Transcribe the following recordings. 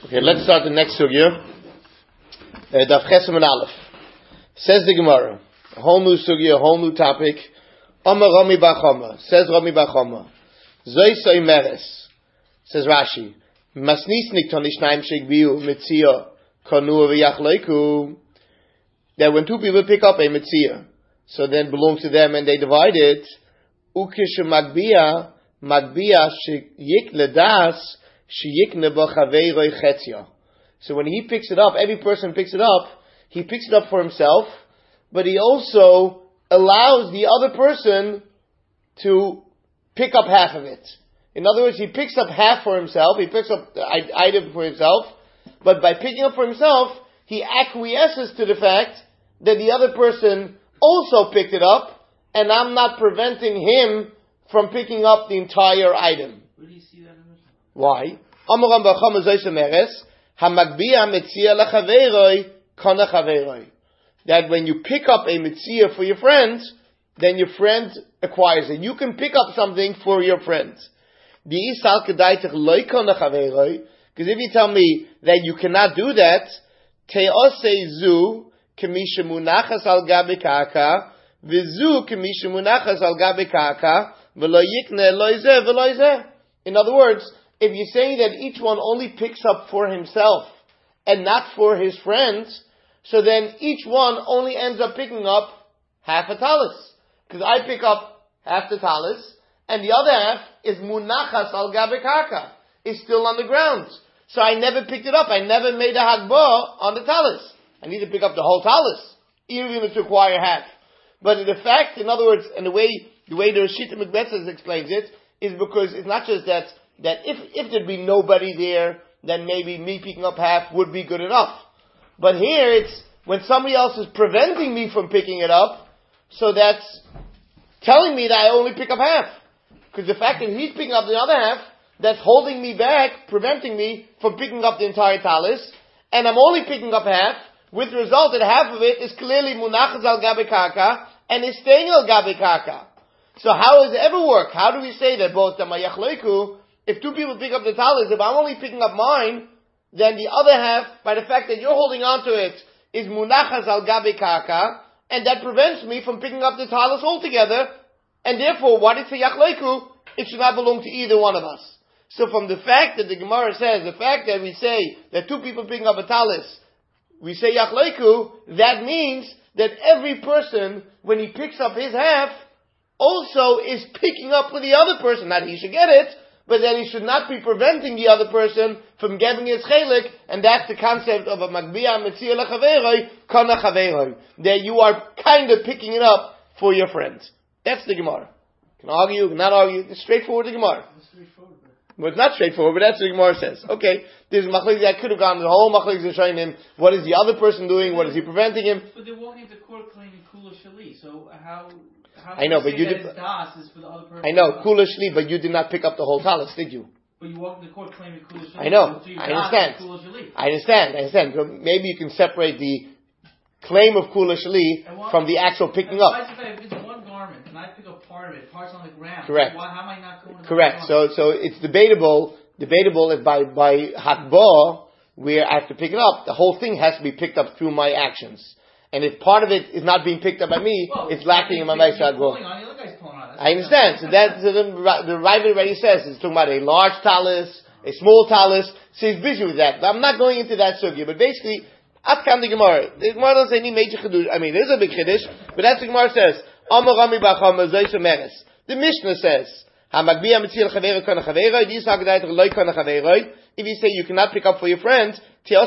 Okay, let's start the next sugya. Daf Chesem and Aleph. Says the Gemara, a whole new sugya, a whole new topic. Amar Rami bar Chama. Says Rami bar Chama. Zoi soy meres. Says Rashi. Masnisnik tonishnaim shegbiu mitzia kanu v'yachleiku. That when two people pick up a mitzia, so then it belongs to them and they divide it. Ukish magbia sheyik ledas. So when he picks it up, every person picks it up, he picks it up for himself, but he also allows the other person to pick up half of it. In other words, he picks up half for himself, he picks up the item for himself, but by picking up for himself, he acquiesces to the fact that the other person also picked it up, and I'm not preventing him from picking up the entire item. Where do you see that in the Why? That when you pick up a mitzia for your friend, then your friend acquires it. You can pick up something for your friend. Because if you tell me that you cannot do that, in other words, if you say that each one only picks up for himself and not for his friends, so then each one only ends up picking up half a talis. Because I pick up half the talis, and the other half is munachas al gabe karka, is still on the ground. So I never picked it up. I never made a hagbah on the talis. I need to pick up the whole talis, even to acquire half. But the fact, in other words, and the way the Shita Mikbetzes explains it, is because it's not just that if there'd be nobody there, then maybe me picking up half would be good enough. But here it's when somebody else is preventing me from picking it up, so that's telling me that I only pick up half. Because the fact that he's picking up the other half, that's holding me back, preventing me from picking up the entire talis, and I'm only picking up half, with the result that half of it is clearly munachas al gabe karka, and is staying al gabe karka. So how does it ever work? How do we say that both the mayachleiku, if two people pick up the talis, if I'm only picking up mine, then the other half, by the fact that you're holding on to it, is munachas al gabe karka, and that prevents me from picking up the talis altogether, and therefore, what is the yachleiku? It should not belong to either one of us. So from the fact that the Gemara says, the fact that we say that two people picking up a talis, we say yachleiku, that means that every person, when he picks up his half, also is picking up for the other person. Not he should get it, but then he should not be preventing the other person from getting his chelik, and that's the concept of a magbia metzia lechaveroi kana chaveroi, that you are kind of picking it up for your friend. That's the Gemara. Can argue, can not argue. It's straightforward, the Gemara. Well, it's not straightforward, but that's what the Gemara says. Okay, there's machlokes that could have gone the whole machlokes is showing him what is the other person doing, what is he preventing him. But they're walking into court claiming kula shali, so how I know, but you did. Das is for the other person. I know, kula shli, but you did not pick up the whole talis, did you? But you walked into court claiming kula shali. I know, so I understand. So maybe you can separate the claim of kula shli from the actual picking up. If it's one garment and I pick up part of it, parts on the ground. Correct. How am I not going to Correct. So it's debatable if by hakbah where I have to pick it up, the whole thing has to be picked up through my actions. And if part of it is not being picked up by me, it's lacking in my Maisad Go. I understand. So the Ravid already says it's talking about a large talis, a small talis. So he's busy with that. But I'm not going into that sugya. But basically, Atkan the Gemara. The Gemara doesn't say any major chidush. I mean, there's a big chidush, but that's what the Gemara says. Amar Rami bar Chama Zoysa Meres. The Mishnah says, Hamagbia Mitzil Chavera Kana Chavera. If you say you cannot pick up for your friend,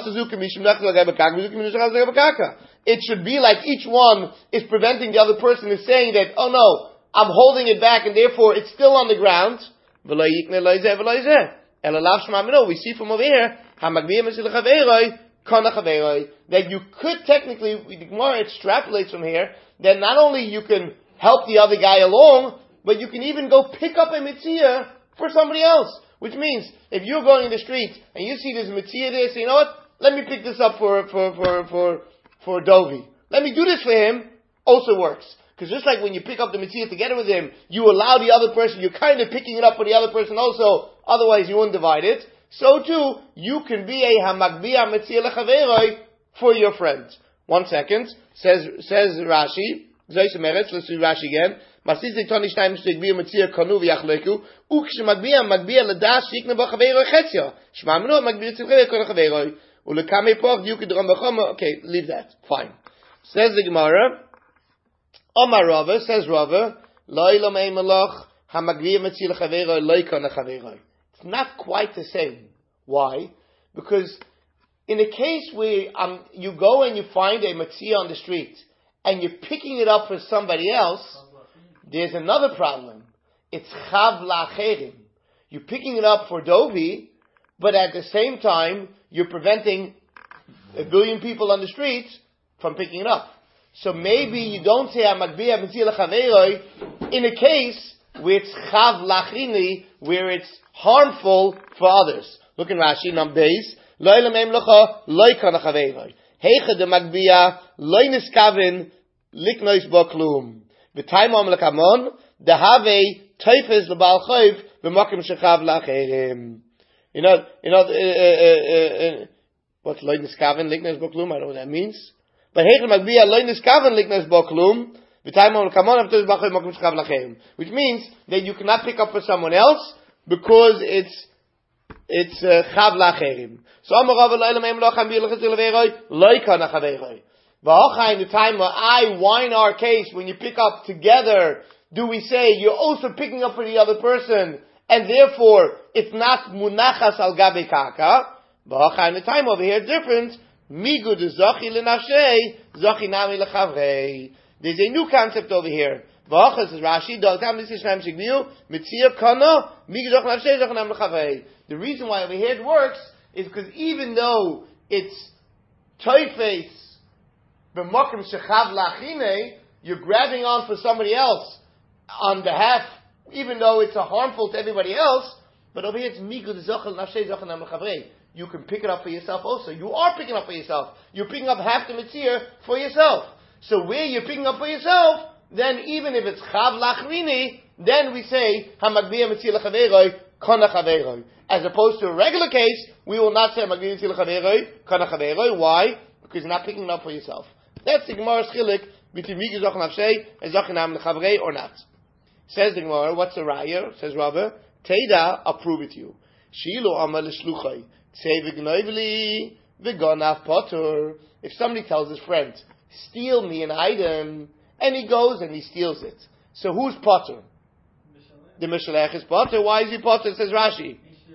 it should be like each one is preventing the other person, is saying that, oh no, I'm holding it back and therefore it's still on the ground. We see from over here, that you could technically, the Gemara extrapolates from here, that not only you can help the other guy along, but you can even go pick up a mitzvah for somebody else. Which means, if you're going in the street and you see this mitzvah there, say, you know what? Let me pick this up for Dovi. Let me do this for him. Also works. Because just like when you pick up the mitzvah together with him, you allow the other person, you're kind of picking it up for the other person also, otherwise you wouldn't divide it. so too, you can be a hamagbiya metzia lechaveroi for your friend. 1 second. Says Rashi. Let's see Rashi again. Masisi toni shtayim shtigbiya metzia kanu v'yachleku. Ukshemagbiya magbiya ledas shikne b'chaveroi chetzia. Shmamnu magbiya tzilchavei kol chaveroi. Ulekame poch diuk idram b'chama. Okay, leave that. Fine. Says the Gemara. Omar Rava, says Rava, Lo'ilam ei malach hamagbiya metzia lechaveroi loika nechaveroi. It's not quite the same. Why? Because in a case where you go and you find a matzia on the street and you're picking it up for somebody else, there's another problem. It's chav la'acherim. You're picking it up for Dovi, but at the same time you're preventing a billion people on the streets from picking it up. So maybe you don't say hamagbiya metzia lechaveroi in a case where it's chav la'achrini, where it's harmful for others. Look in Rashi, Nam Beis. Lo'ilam ei melacha loika nechaveroi. Heicha de magbiya loy niskavin liknois bo klum. V'tayim am lekamon dehave teifes lebal chayv v'makim shechav la'acherim. What's loy niskavin liknois bo klum? I don't know what that means. But heicha de magbiya loy niskavin liknois bo klum. V'tayim am lekamon v'teifes lebal chayv v'makim shechav la'acherim. Which means that you cannot pick up for someone else because it's chav la'acherim. So Amar Rava lo'ilam ei melacha hamagbiya lechatzil leveroi loika nechaveroi. V'hocha in the time where I whine our case, when you pick up together, do we say you're also picking up for the other person, and therefore it's not munachas al gabe kaka? V'hocha in the time over here different. Migu de zochi lenafshei, zochi nami lechavrei. There's a new concept over here. V'hocha says Rashi, the reason why over here it works is because even though it's toifes b'makim shechav la'achine, you're grabbing on for somebody else on behalf, even though it's harmful to everybody else, but over here it's migu d'zochel nafshei zochel nam lechavrei. You can pick it up for yourself also. You are picking up for yourself. You're picking up half the mitzvah for yourself. So where you're picking up for yourself, then even if it's chav lachrini, then we say hamagbiya metzia lechaveroi kana chaveroi. As opposed to a regular case, we will not say hamagbiya metzia lechaveroi kana chaveroi. Why? Because you're not picking it up for yourself. That's the Gemara's chilik between migi zoch nafshei and zochinam lechaverei or not. Says the Gemara, what's the raya? Says Rabbi, Teda, I'll prove it to you. Shilu amal l'shluchai tzei v'gnoivli v'gonav potter. If somebody tells his friend, steal me an item, and he goes and he steals it. So who's potter? The Mishalech is potter. Why is he potter? Says Rashi.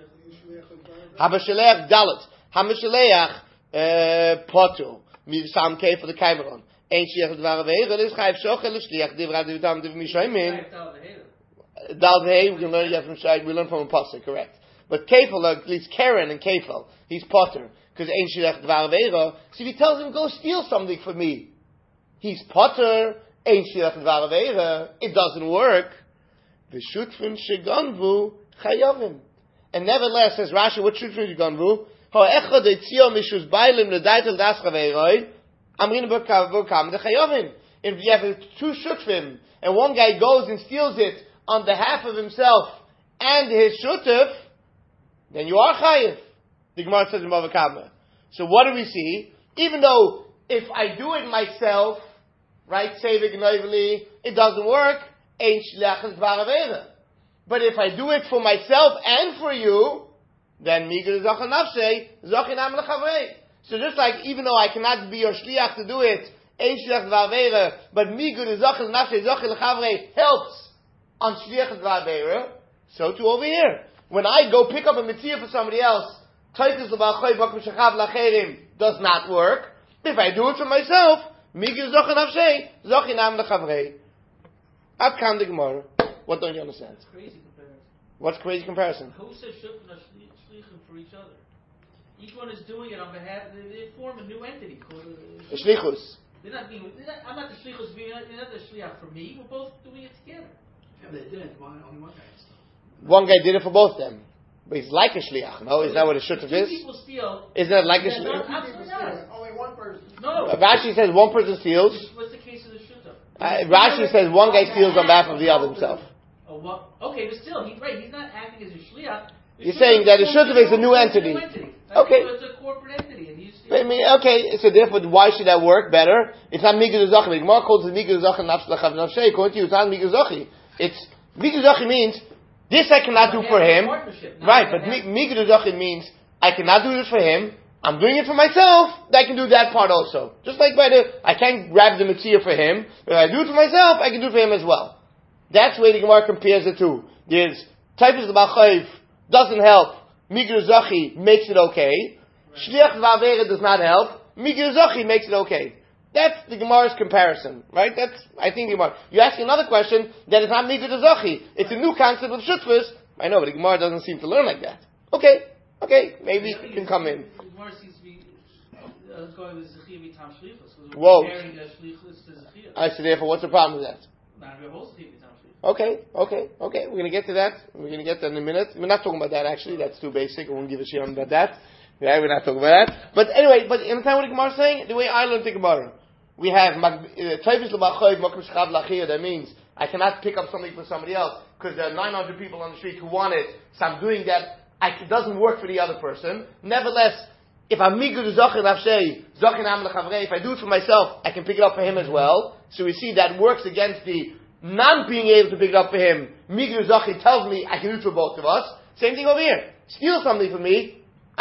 Habashalech dalet. Habashalech potter. Sam K for the Kaimeron. Ain't Shliach Dvar Aveira. This Chayv Shochel Shliach Divra Divitam Div Mishaymin. Dal Vehei. We can learn that from Shai. We learn from a pasuk, correct? But Kefal, at least Karen and Kefal, he's potter because Ain't Shliach Dvar Aveira. So if he tells him go steal something for me, he's potter. Ain't Shliach Dvar Aveira. It doesn't work. V'shutfim sheganvu chayavim. And nevertheless, says Rashi, what shutfim sheganvu? Ha'echad etzio mishus bailim l'daitel das chaveiroi. Amrin b'kam the chayavim. If you have two shutfim and one guy goes and steals it on behalf of himself and his shutf, then you are chayiv. The Gemara says in Bava Kama. So what do we see? Even though if I do it myself, right, saving noively, it doesn't work. Ain't shliach dvar aveira. But if I do it for myself and for you, then migur zochel nafshei zochinam lechavrei. So just like even though I cannot be your shliach to do it, ain't shliach dvar aveira, but migur zochel nafshei zochel lechavrei helps on shliach dvar aveira. So too over here, when I go pick up a mitzvah for somebody else, toifes lebal choy bakum shechav lacherim does not work. If I do it for myself, migur zochel nafshei zochinam lechavrei. Up come the Gemara. What don't you understand? It's crazy comparison. What's crazy comparison? Who says shutfim are shlichim for each other? Each one is doing it on behalf. They form a new entity called The shlichus. I'm not the shlichus. You're not the shliach for me. We're both doing it together. Yeah, they did. Only one guy. One guy did it for both of them. But he's like a shliach, no? Is that what a shutf is? People steal. Isn't that like a No, shliach? absolutely not. Only one person. No. Rashi says one person steals. What's the case of the shutf? Rashi says one guy steals on behalf of the other himself. Oh, well, okay, but still, he's right. He's not acting as a shliach. You're saying that a shutuf is a new entity. Okay. It's a corporate entity. And Okay, so therefore, why should that work better? It's not Migdal Zachi. The Gemara calls it Migdal Zachi Nafsh Lachav Nafshei. According to you, it's not Migdal Zachi. It's Migdal Zachi means this I cannot do for him, right? But Migdal Zachi means I cannot do this for him. I'm doing it for myself. I can do that part also. Just like I can't grab the Metzia for him, but if I do it for myself, I can do it for him as well. That's where the Gemara compares the two. There's Taifus L'Bachayiv doesn't help. Migdal Zachi makes it okay. Shliach V'Avera does not help. Migdal Zachi makes it okay. That's the Gemara's comparison, right? I think the Gemara. You ask another question, that it's not Migdal Zachi. It's a new concept of Shutfus. I know, but the Gemara doesn't seem to learn like that. Okay, maybe it can come in. The Gemara seems to be going with Zechiyah B'Tam Shlichus. Whoa. Comparing the Shlichus to Zechiyah. I see, therefore, what's the problem with that? Not the whole Zechiyah B'Tam Shlichus. Okay. We're going to get to that. We're going to get to that in a minute. We're not talking about that, actually. That's too basic. I won't give a shit about that. Yeah, we're not talking about that. But anyway, you understand what the Gemara is saying? The way I learned the Gemara. We have Taifus L'Bachayiv Makom Shchav L'Achiyah. That means I cannot pick up something for somebody else because there are 900 people on the street who want it. So I'm doing that. It doesn't work for the other person. Nevertheless, if I'm Migdal Zachi Nafshei, Zachi Nam L'Chavrei, if I do it for myself, I can pick it up for him as well. So we see that works against the not being able to pick it up for him. Migdal Zachi tells me I can do it for both of us. Same thing over here. Steal something from me.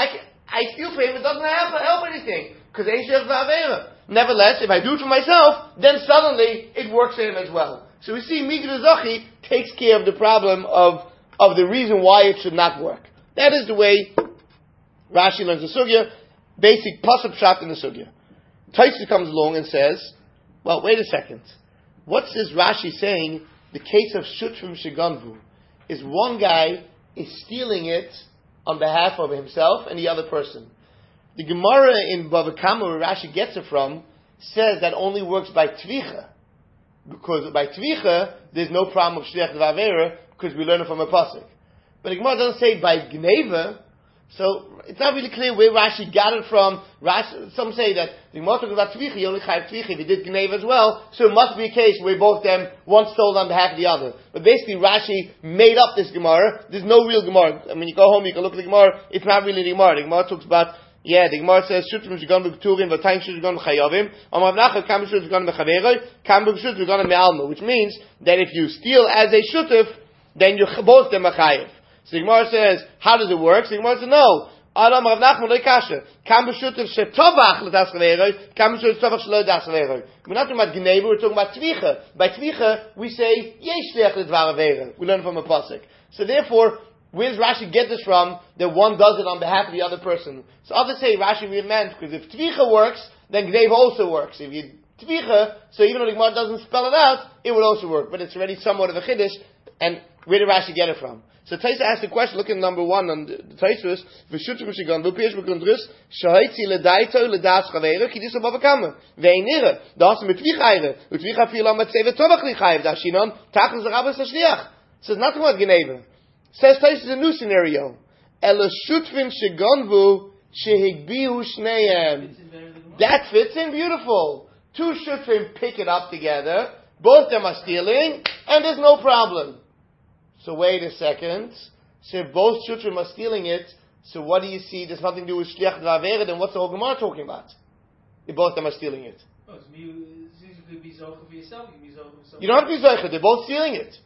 I steal for him, it doesn't help anything. Because ain't shech v'avera. Nevertheless, if I do it for myself, then suddenly it works for him as well. So we see Migdal Zachi takes care of the problem of the reason why it should not work. That is the way Rashi learns the sugya, basic pasuk pshat in the sugya. Tosfos comes along and says, well, wait a second. What's this Rashi saying? The case of Shutfim Sheganvu is one guy is stealing it on behalf of himself and the other person. The Gemara in Bava Kama, where Rashi gets it from, says that only works by Tvicha. Because by Tvicha, there's no problem of Shliach V'Avera, because we learn it from a pasuk. But the Gemara doesn't say by Gneva, so it's not really clear where Rashi got it from. Some say that the Gemara talks about Tvicha, you only chayav Tvicha if you did Gneva as well, so it must be a case where both them, one stole on behalf of the other. But basically Rashi made up this Gemara. There's no real Gemara. I mean, you go home, you can look at the Gemara, it's not really the Gemara. The Gemara talks about, the Gemara says, Shutfim Shegan B'Kturim, V'Tayim Shegan B'Chayavim, Amav Nachar Kam B'Shut Shegan B'Chaveroi, Kam B'Shut Shegan B'Alma, which means that if you steal as a Shutuf, then you both them are Chayav. So the Gemara says, how does it work? So the Gemara says, no. Adam Rav Nachman lo kasha. Kam b'shutuf shetovach l'das chaveroi, kam b'shutuf shetovach shelo das chaveroi. We're not talking about gneva, we're talking about tvicha. By tvicha, we say, yesh shliach l'dvar avera. We learn from a pasuk. So therefore, where does Rashi get this from? That one does it on behalf of the other person. So others say Rashi really meant, because if tvicha works, then gneva also works. If you tvicha, so even though the Gemara doesn't spell it out, it will also work. But it's already somewhat of a chiddush, and where did Rashi get it from? So Taisa asked the question, look at number 1 on the Taisvus, V'shutim Shegan, V'pish B'kundrus, Shahaitzi L'daito L'das Chaveira, Kidis Abava Kama, Ve'inira, Da'asam B'tvich Eire, U'tvich Afil Amatzei V'tovach Lichayev, Da'ashinon, Tachlis Arabas HaShliach. So it's not about Geneva. Says Taisa a new scenario. Ela Shutfin Sheganvu, Shehigbihu Shneim. That fits in beautiful. Two Shutfin pick it up together, both them are stealing, and there's no problem. So wait a second. So if both Shutrim are stealing it, so what do you see? There's nothing to do with Shliach D'Avera, then what's the whole Gemara talking about? If both of them are stealing it. Oh, so you could be Zocha for yourself, you can be Zocha for someone. You don't have to be Zocha, they're both stealing it.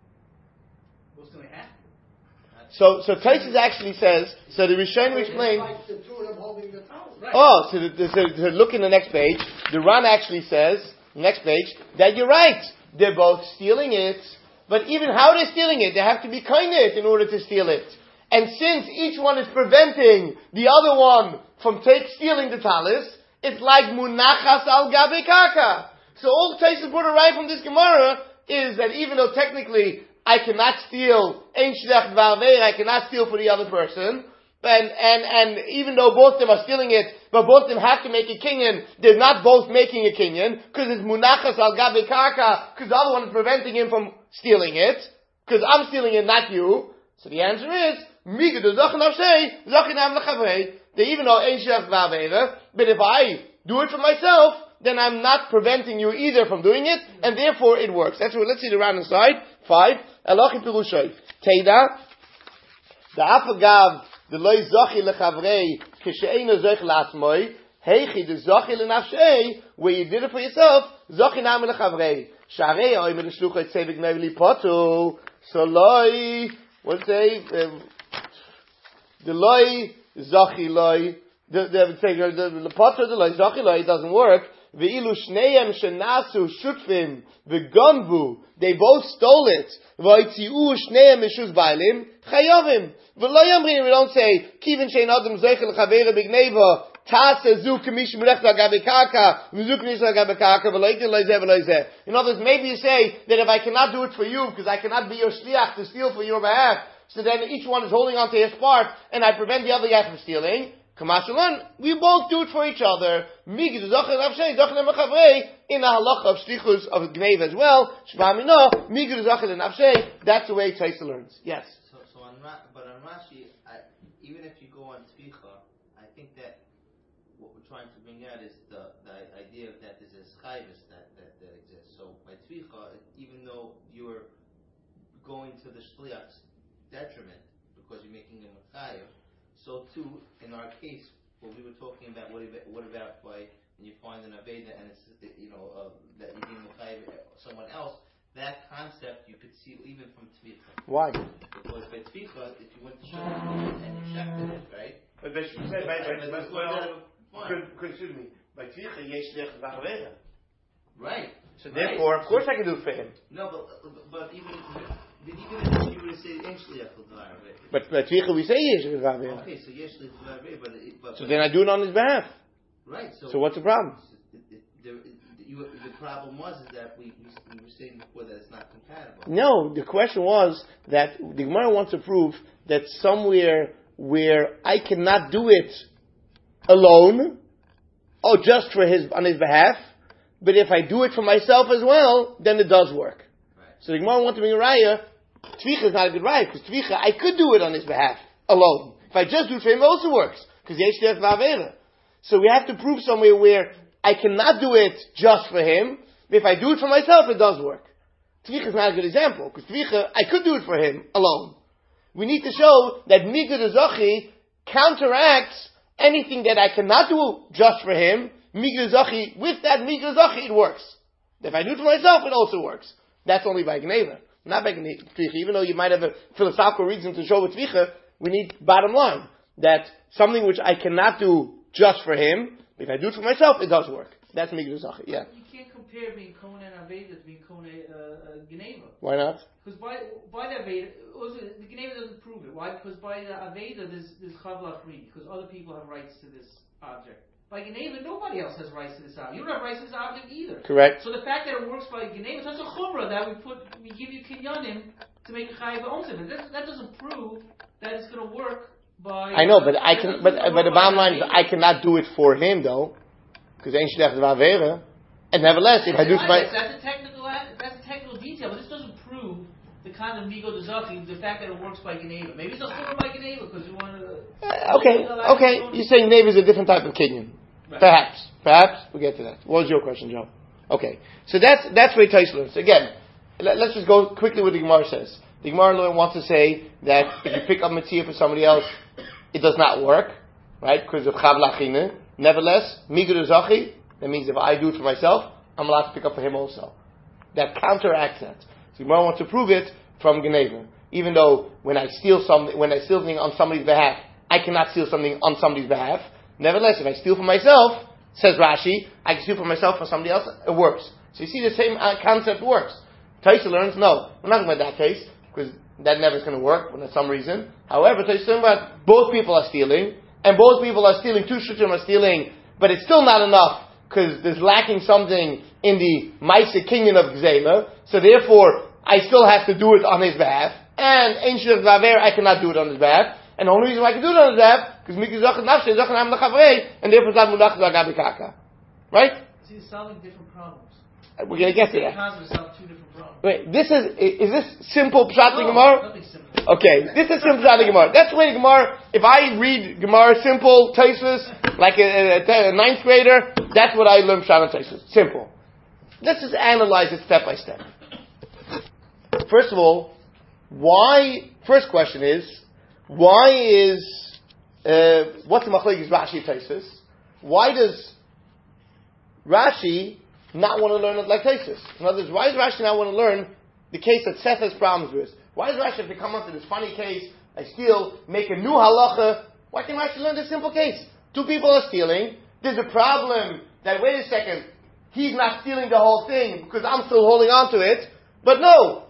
Both stealing half. So Tosfos actually says, so the Rishonim explain. Like the two of them holding the towel. Right. Oh, so look in the next page. The Ran actually says, next page, that you're right. They're both stealing it. But even how they're stealing it, they have to be kindness in order to steal it. And since each one is preventing the other one from stealing the talis, it's like munachas al gabe kaka. So all Tosfos brought right from this Gemara is that even though technically I cannot steal ein shliach dvar ve'er, I cannot steal for the other person, and even though both of them are stealing it, but both of them have to make a kinyan, they're not both making a kinyan, because it's munachas al gabe karka, because the other one is preventing him from stealing it, because I'm stealing it, not you. So the answer is, migdal zachin avshei, zachin am lechavrei, that even though ein shliach dvar ve'er, but if I do it for myself, then I'm not preventing you either from doing it, and therefore it works. That's what, let's see the round inside. 5, Elachim Pirushay. Teida, The afagav the loy zachi lechavrei kisheinu zoich lasmoi heichi the zachi lenafshei where you did it for yourself zachi nami lechavrei sharei oimer l'shluchot sevik nevli potu so loy what's say the loy zachi loy the potu the loy zachi loy doesn't work. Ve'ilu shneim shenasu shutfim v'gonvu they both stole it. V'aytziu shneim mishuz ba'alim chayovim. V'lo yamrin we don't say kivin shein adam zeichel chavera b'gneva tase zu k'mish melech l'agabe karka v'zu k'mish l'agabe karka v'lo yikdin loizeh v'lo yizeh. In other words, maybe you say that if I cannot do it for you because I cannot be your shliach to steal for your behalf, so then each one is holding on to his part and I prevent the other guy from stealing. We both do it for each other. In the halacha of shlichus of gneva as well. That's the way Taisa learns. Yes. So on Rashi, even if you go on tzvicha, I think that what we're trying to bring out is the idea that there's a schayvus that exists. So by tzvicha, even though you're going to the shliach's detriment because you're making him a chayav, so too, in our case, what we were talking about, what about by when you find an aveda and it's that you're being mechayev someone else? That concept you could see even from tzvicha. Why? Because by tzvicha, if you went to shul and you checked it, right? But excuse me. By tzvicha, yesh lech v'chavera. Right. So therefore, of course, I can do it for him. No, but even if you were to say in shliach l'dvar, but tzvicha we say yesh lech v'chavera. Okay, so yesh lech l'dvar, but so then I do it on his behalf. Right. So what's the problem? The problem was is that we were saying before that it's not compatible. No, the question was that the Gemara wants to prove that somewhere where I cannot do it alone, just on his behalf, but if I do it for myself as well, then it does work. Right. So the Gemara wants to bring a raya. Tvicha is not a good raya because tvicha I could do it on his behalf alone. If I just do it for him, it also works because yesh lech v'avera. So we have to prove somewhere where I cannot do it just for him. If I do it for myself, it does work. Tvicha is not a good example, because Tvicha, I could do it for him alone. We need to show that Migdal Zachi counteracts anything that I cannot do just for him. Migdal Zachi, with that Migdal Zachi, it works. If I do it for myself, it also works. That's only by Gneva, not by Tvicha. Even though you might have a philosophical reason to show with Tvicha, we need bottom line, that something which I cannot do just for him, if I do it for myself, it does work. That's Migdal Zachi, yeah. You can't compare being Kona and Aveda to being Kona Gneva. Why not? Because by the Aveda, the Gneva doesn't prove it. Why? Because by the Aveda, there's Chavla free, because other people have rights to this object. By Gneva, nobody else has rights to this object. You don't have rights to this object either. Correct. So the fact that it works by Gneva, that's a Chumrah that we give you Kinyanim to make a Chayav Omsim. That doesn't prove that it's going to work. I know, but I can. But the bottom line is, I cannot do it for him though, because ain't shlech v'avera. And nevertheless, if I do it for that's a technical detail, but this doesn't prove the kind of migo dezachi, the fact that it works by Geneva. Maybe it's a chumrah by Geneva because you want to. Okay. You're saying Geneva is a different type of kinyan. Right. Perhaps we'll get to that. What was your question, Joe? Okay, so that's where Tais learns. Again, let's just go quickly what the Gemara says. The Gemara wants to say that if you pick up Matzia for somebody else, it does not work, right? Because of Chav Lachine. Nevertheless, Migdal Zachi, that means if I do it for myself, I'm allowed to pick up for him also. That counteracts that. So the Gemara wants to prove it from Geneva. Even though when I steal something on somebody's behalf, I cannot steal something on somebody's behalf. Nevertheless, if I steal for myself, says Rashi, I can steal for myself for somebody else, it works. So you see the same concept works. Taisa learns, no, we're not talking about that case, because that never is going to work for some reason. However, Taisa learns about both people are stealing, and both people are stealing, two Shutim are stealing, but it's still not enough, because there's lacking something in the Maisa Kinyan of Gzela, so therefore, I still have to do it on his behalf, and Ein Shlich Vaver, I cannot do it on his behalf, and the only reason why I can do it on his behalf, because Mikri Zachat Nafshe, Zachat Nam Lachavrei, and therefore Zad Mulach Zagabi Kaka. Right? So you're solving different problems. We're going to get to that. Solve two different problems. Wait, is this simple Pshat Gemara? Nothing simple. Okay, this is simple Pshat Gemara. That's the way Gemara, if I read Gemara simple, Taisus, like a ninth grader, that's what I learn Pshat and Taisus. Simple. Let's just analyze it step by step. First of all, first question is, why is what's the machlokes Rashi Tosfos? Why does Rashi not want to learn it like Tosfos? In other words, why does Rashi not want to learn the case that Seth has problems with? Why does Rashi have to come up to this funny case? I steal, make a new halacha. Why can't Rashi learn this simple case? Two people are stealing. There's a problem that, wait a second, he's not stealing the whole thing because I'm still holding on to it. But no,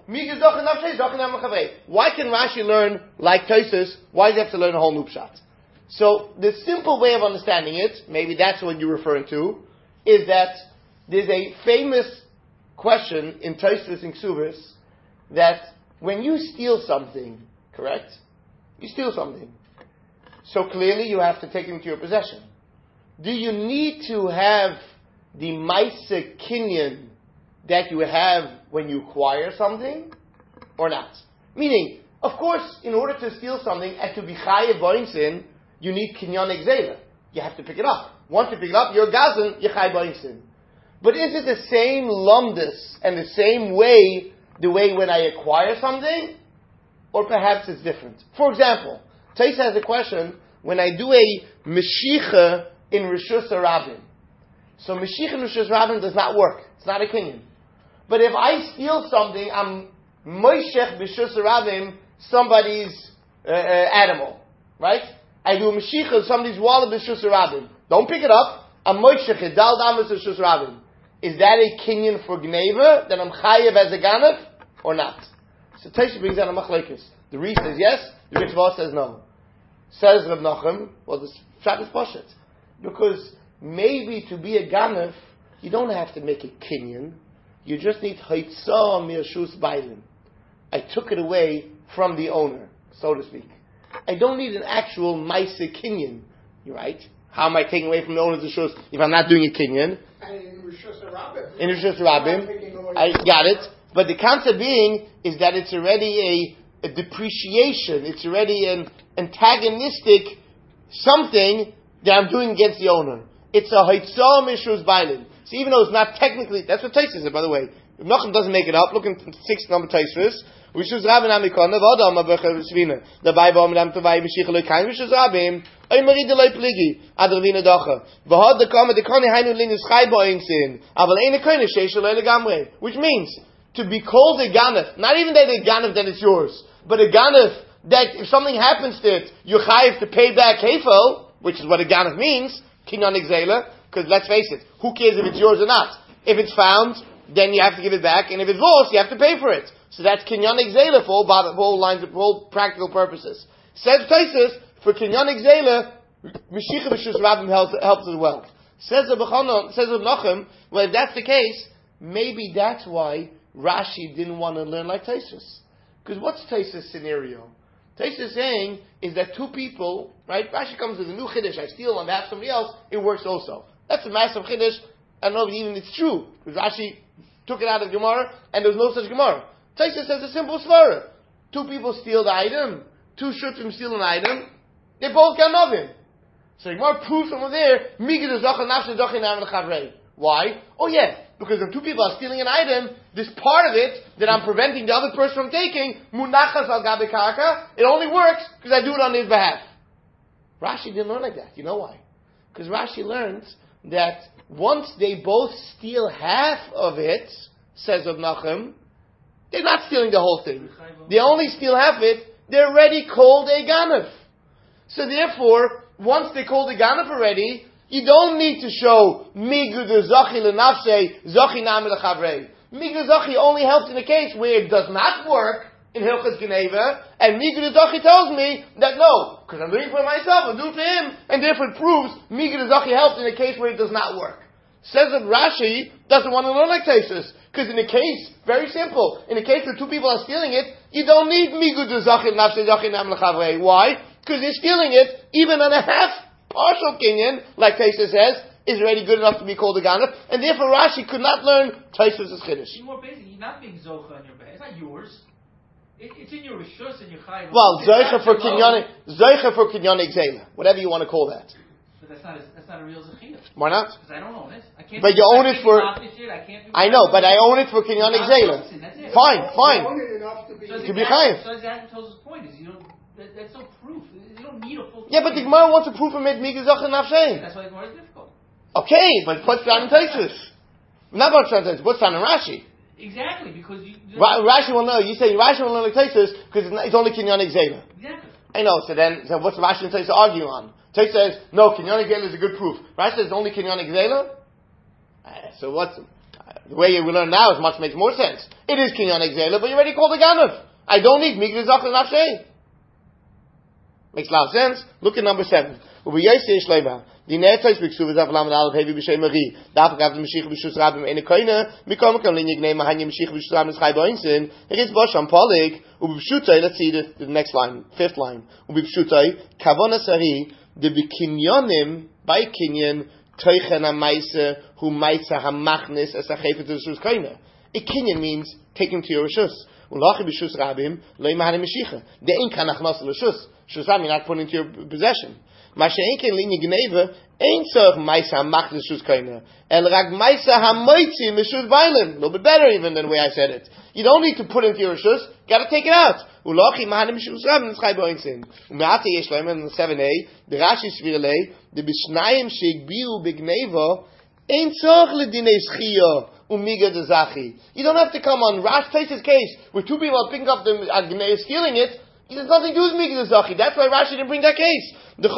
why can Rashi learn like Tosfos? Why does he have to learn a whole new pshat? So the simple way of understanding it, maybe that's what you're referring to, is that there's a famous question in Tosfos and Ksubos that when you steal something, correct? You steal something. So clearly you have to take it into your possession. Do you need to have the Maisa Kinyan that you have when you acquire something, or not? Meaning, of course, in order to steal something and to be Chayev Boinsin, you need Kinyan Exela. You have to pick it up. Once you pick it up, you're Gazan, you're Chayev Boinsin. But is it the same lumdus and the same way, the way when I acquire something? Or perhaps it's different. For example, Tais has a question, when I do a Meshicha in Rishus Rabim. So Meshicha in Rishus Rabim does not work. It's not a Kinyan. But if I steal something, I'm Moishech B'Shus Rabim, somebody's animal. Right? I do a Meshicha, somebody's wallet B'Shus Rabim. Don't pick it up. I'm Moishech it, Dal Damas B'Shus Rabim. Is that a Kinyan for Gneva, that I'm Chayev as a Ganav, or not? So Tosfos brings out a machlokes. The Re says yes, the Ritva says no. Says Reb Nachum, well, the pshat is Poshet. Because maybe to be a Ganav, you don't have to make a Kinyan. You just need Haitzah Mirshus Bailin. I took it away from the owner, so to speak. I don't need an actual Maisa Kinyan. You're right? How am I taking away from the owner's Rishus if I'm not doing a Kinyan? In Rishus Rabim. I got it. But the concept being is that it's already a depreciation. It's already an antagonistic something that I'm doing against the owner. It's a Haitzah Mishus Bailin. So even though it's not technically, that's what Tosfos said, by the way. If Nachum doesn't make it up, look in 6th number Tosfos. Rishus Rabim Amikona, Vodam Abecha Svina. The Bible Amidam Tavai Meshicha Lokain Rishus Rabim. Oymari Delay Pligi. Adravina Dacha. Vahad the Kama the Kani Hainu Linus Chai Boing Sin. Aval Eine Koine Sheshel Ele Gamre. Which means, to be called a Ganav, not even that a Ganav that it's yours, but a Ganav that if something happens to it, you're chayiv to pay back Hefel, which is what a Ganav means, Kinyan Exela, because let's face it, who cares if it's yours or not? If it's found, then you have to give it back, and if it's lost, you have to pay for it. So that's Kinyan Exela for all lines of all practical purposes. Says Tosfos, for Kinyan Exela, Meshicha B'Shus Rabim helps as well. Says Reb Nachum, well, if that's the case, maybe that's why Rashi didn't want to learn like Tosfos. Because what's Tosfos' scenario? Tosfos saying is that two people, right? Rashi comes with a new chiddush. I steal on behalf of somebody else. It works also. That's a massive chiddush. I don't know if even it's true because Rashi took it out of Gemara and there was no such Gemara. Tosfos says a simple svara. Two people steal the item. Two shutim steal an item. They both get novim. So Gemara proves from there. Why? Oh yeah. Because if two people are stealing an item, this part of it that I'm preventing the other person from taking, munachas al gabe karka, it only works because I do it on his behalf. Rashi didn't learn like that. You know why? Because Rashi learns that once they both steal half of it, says Reb Nachum, they're not stealing the whole thing. They only steal half of it, they're already called a ganav. So therefore, once they called a ganav already, you don't need to show Migu de Zachi lenafshe, Zachi name lechavrei. Migu Zachi only helps in a case where it does not work in Hilchas Geneva, and Migu de Zachi tells me that no, because I'm doing it for myself, I'm doing it for him, and therefore it proves Migu de Zachi helps in a case where it does not work. Says that Rashi doesn't want to learn like Tosfos, because in a case, very simple, in a case where two people are stealing it, you don't need Migu de Zachi lenafshe, Zachi name lechavrei. Why? Because they're stealing it even on a half partial kinyan, like Tosfos says, is already good enough to be called a ganav, and therefore Rashi could not learn Tosfos' chiddush. You're more basic. You're not being zocha on your behalf. It's not yours. It's in your rishus and your chayv. Well, zocha for kinyan exela, whatever you want to call that. But that's not a real zechina. Why not? Because I don't own it. I can't. But you own it for. I know, but I own it for kinyan exela. Fine. To be chayiv. So exactly Tosfos' point is you don't. That's no proof. You don't need a full. Yeah, but the Gemara wants to prove from it Migdal Zach and Nafshay. That's why the Gemara is difficult. Okay, but what's down in Taisus? Not what's down in Taisus. What's down in Rashi? Exactly, because you. Rashi will know. You say Rashi will know like Taisus because it's only Kinyan Xela. Exactly. I know. So what's Rashi and Taisus argue on? Taisus says no. Kinyan Xela is a good proof. Rashi says only Kinyan Xela. So what's the way we learn now is makes more sense. It is Kinyan Xela, but you already called the Ganav. I don't need Migdal Zach and Nafshay. Makes a lot of sense. Look at number 7. The Netzais Biksuv is Avlam Al Heavy B'Shem Marie. Dafür gab es Mashiach B'Shus Rabim eine Koine. Mikom kann Linie Gnei Mahanya Mashiach B'Shus Rabim Schai Boinsin. Is Bosh am Polik. Ubibshutai. Let's see the next line, 5th line. Ubibshutai. Kavona Sari. The Bikinyonim by Kinyan Teichen HaMaise Hu Maise HaMachnis as a Chayfet B'Shus Koine. A Kinyan means taking to your Rishus. Ulachi B'Shus Rabim Loi Mahanya Mashiach. The Ein Kan Achnos L'Shus. Shus Rabim you're not putting into your possession. Mashenken linie gneve ein zorg meisa macht es shus keine rag meisa hamoitzi mishus bailen. A little bit better even than the way I said it. You don't need to put into your shus, got to take it out. Ulochi mahane mishus rabim schai boinsin. Umeate yesh leim in 7a the Rashi svirle the bishnayim sheigbiu bignevo ein zorg ledinei schio umiga de zachi. You don't have to come on Rash Tais's case where two people are picking up the gnei stealing it. There's nothing to do with Migdal Zachi. That's why Rashi didn't bring that case. The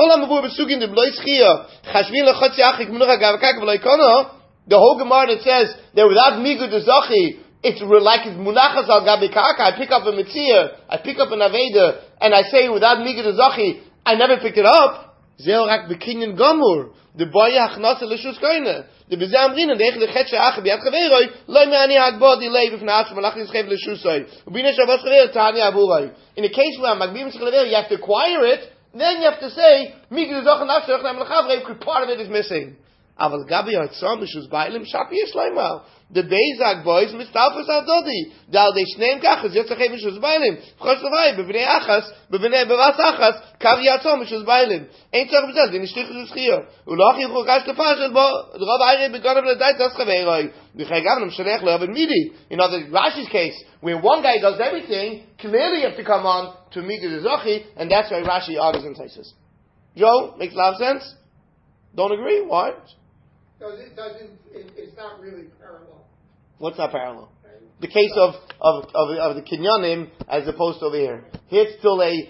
whole Gemara that says that without Migdal Zachi, it's like it's munachas al gabi karka. I pick up a mitzvah, I pick up an aveda, and I say without Migdal Zachi, I never picked it up. Zeh rak bekinyan gamur. The boy hachnasa l'shus koine. The bezamrin and the echle chetche ache biat chaveroi loy me'ani hagbod ilay b'fna'ach shmalach yischev l'shusoi. Ubina shavos chaver tani aburoi. In a case where magbim shchalever, you have to acquire it, then you have to say Migdal Zach and Nafshay Lechem Lechavre because part of it is missing. Aval gabi yatzam l'shus bailim shapi yesh leimal. The Beizag boys mistalfus al dodi. Dal de shneim kachas yotzachem l'shus bailim. V'chosh lavai b'bnei achas b'bnei bevas achas kav yatzam l'shus bailim. Ein tzach b'zaz din ishtich l'shus chiyah. Uloch yichukash lefashel bo the Rav Aryeh begonav l'dait das chaveroi. V'chei gavnam shalech le'avid midi. In other Rashi's case, where one guy does everything, clearly you have to come on to Migdal Zachi, and that's why Rashi argues and Taisus. Joe, makes a lot of sense? Don't agree? Why? It's not really parallel. What's not parallel? The case of the Kinyanim as opposed to over here. Here it's still a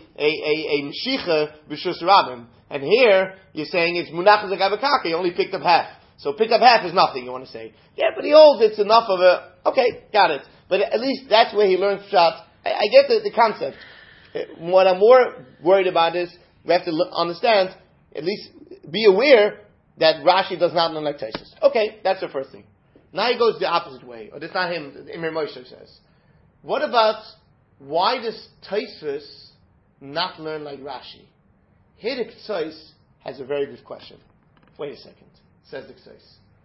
Meshicha B'Shus Rabim. And here you're saying it's Munachas Agavakaka, you only picked up half. So picked up half is nothing, you want to say. Yeah, but he holds it's enough of a, okay, got it. But at least that's where he learns Pshat. I get the concept. What I'm more worried about is, we have to understand, at least be aware that Rashi does not learn like Taisus. Okay, that's the first thing. Now he goes the opposite way. Or that's not him, Imre Moshe says. What about, why does Taisus not learn like Rashi? Here the Ksais has a very good question. Wait a second, says the Ksais.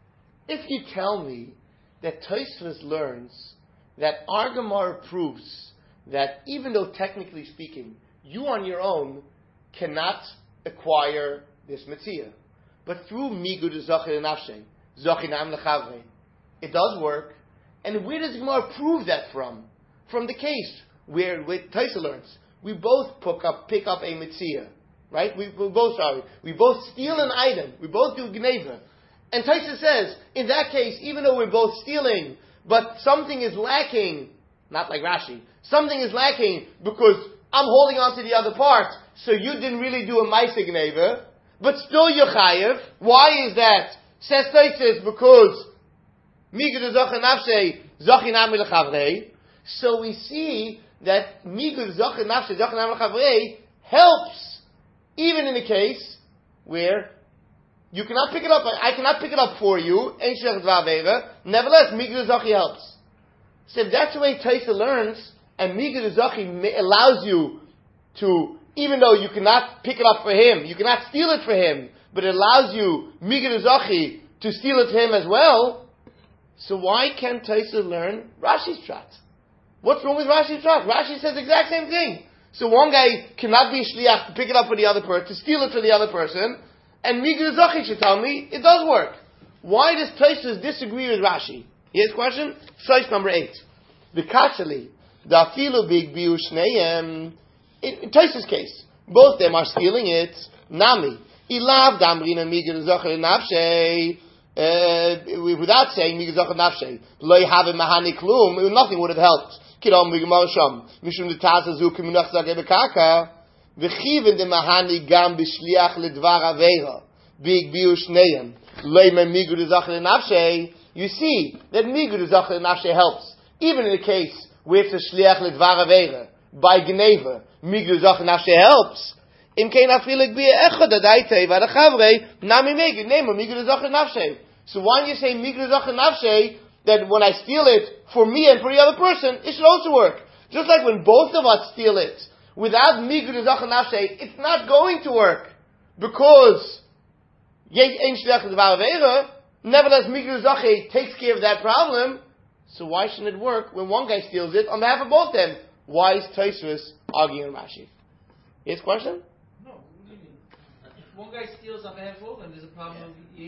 If you tell me that Taisus learns that our Gemara proves that even though technically speaking, you on your own cannot acquire this mitzvah, but through Migud Zachi and Nafshay, Zachi Nam Lechavre, it does work. And where does the Gemara prove that from? From the case where Taisa learns, we both pick up a mitzvah, right? We both steal an item, we both do gneva. And Taisa says, in that case, even though we're both stealing, but something is lacking, not like Rashi, something is lacking because I'm holding on to the other part, so you didn't really do a Maisa gneva, but still you're chayev. Why is that? Says Taisa, because Migud Zachi Nafshay, Zachi Nami L'Chavrei. So we see that Migud Zachi Nafshay, Zachi Nami L'Chavrei helps even in a case where you cannot pick it up. I cannot pick it up for you. Nevertheless, Migud Zachi helps. So if that's the way Taisa learns, and Migud Zachi allows you to, even though you cannot pick it up for him, you cannot steal it for him, but it allows you, Migud Zachi, to steal it to him as well. So why can't Taisa learn Rashi's Pshat? What's wrong with Rashi's Pshat? Rashi says the exact same thing. So one guy cannot be shliach to pick it up for the other person, to steal it for the other person, and Migud Zachi should tell me it does work. Why does Taisa disagree with Rashi? Here's a question. Source number 8. The Kachali, the Afilu Big Biu Shneim, In Tosfos' case, both them are stealing it. Nami. Ilav damrina migir zocher nafshe. Without saying migir zocher nafshe. Lo have mahani klum. Nothing would have helped. Kidam migmar sham. Mishum the taza zu kimunach zage bekaka. V'chiven de mahani gam b'shliach ledvar aveira. Big biush neim. Lo migir zocher nafshe. You see that migir zocher nafshe helps. Even in the case where it's a shliach ledvar aveira. By Geneva, Migdal Zach Nafshe helps. Im kein afilik bi echad adaitei va chavrei nami megid name Migdal Zach Nafshe. So why do you say Migdal Zach Nafshe that when I steal it for me and for the other person, it should also work? Just like when both of us steal it without Migdal Zach Nafshe, it's not going to work because ein shliach ledvar aveira. Nevertheless, Migdal Zach takes care of that problem. So why shouldn't it work when one guy steals it on behalf of both them? Why is Tosfos arguing Rashi? Yes, question? No. If one guy steals on behalf of them, there's a problem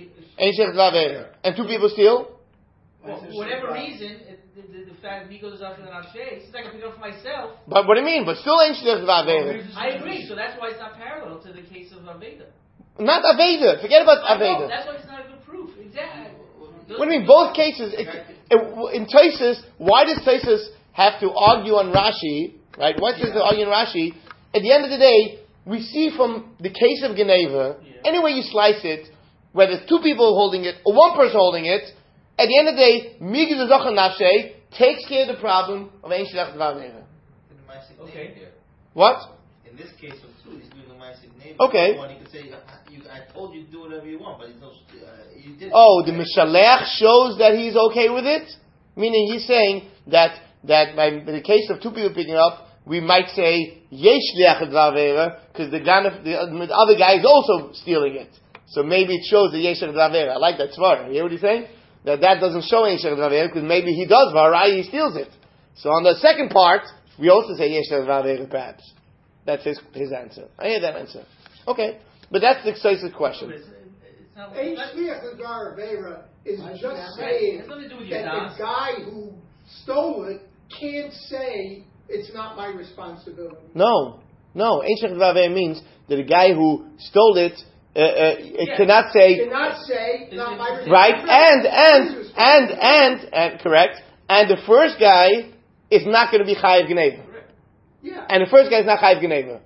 of... And two people steal? For whatever reason, the fact that he goes after the Nafshe, it's like I pick it up for myself. But what do you mean? But still ain't Shliach V'Aveda. I agree, so that's why it's not parallel to the case of Aveda. Not Aveda. Forget about Aveda. That's why it's not a good proof. Exactly. What do you mean? Both cases. In Tosfos, why does Tosfos have to argue on Rashi, right? Why does he argue on Rashi? At the end of the day, we see from the case of Geneva, any way you slice it, whether it's two people holding it or one person holding it, at the end of the day, Migdal Zach Nafshe takes care of the problem of Ein Shliach Ledvar Aveira. Okay. What? In this case of two, he's doing the Ma'aseh Neighbor. Okay. One, he could say, I told you to do whatever you want, but he's no, you did. Oh, the Mishalech shows that he's okay with it? Meaning he's saying that by the case of two people picking up, we might say Yesh Shliach Ledvar Aveira because the other guy is also stealing it. So maybe it shows the Yesh Ledvar Aveira. I like that svara. You hear what he's saying? That doesn't show Yesh Ledvar Aveira because maybe he does Varai, he steals it. So on the second part, we also say Yesh Ledvar Aveira perhaps. That's his answer. I hear that answer. Okay, but that's the decisive question. Ein Shliach Ledvar Aveira is just saying that the guy who stole it can't say it's not my responsibility. No. Ein Shliach Ledvar Aveira means that the guy who stole it cannot say not my responsibility. Right, and correct. And the first guy is not going to be Chayiv Geneva. Yeah. And the first guy is not Chayiv Geneva.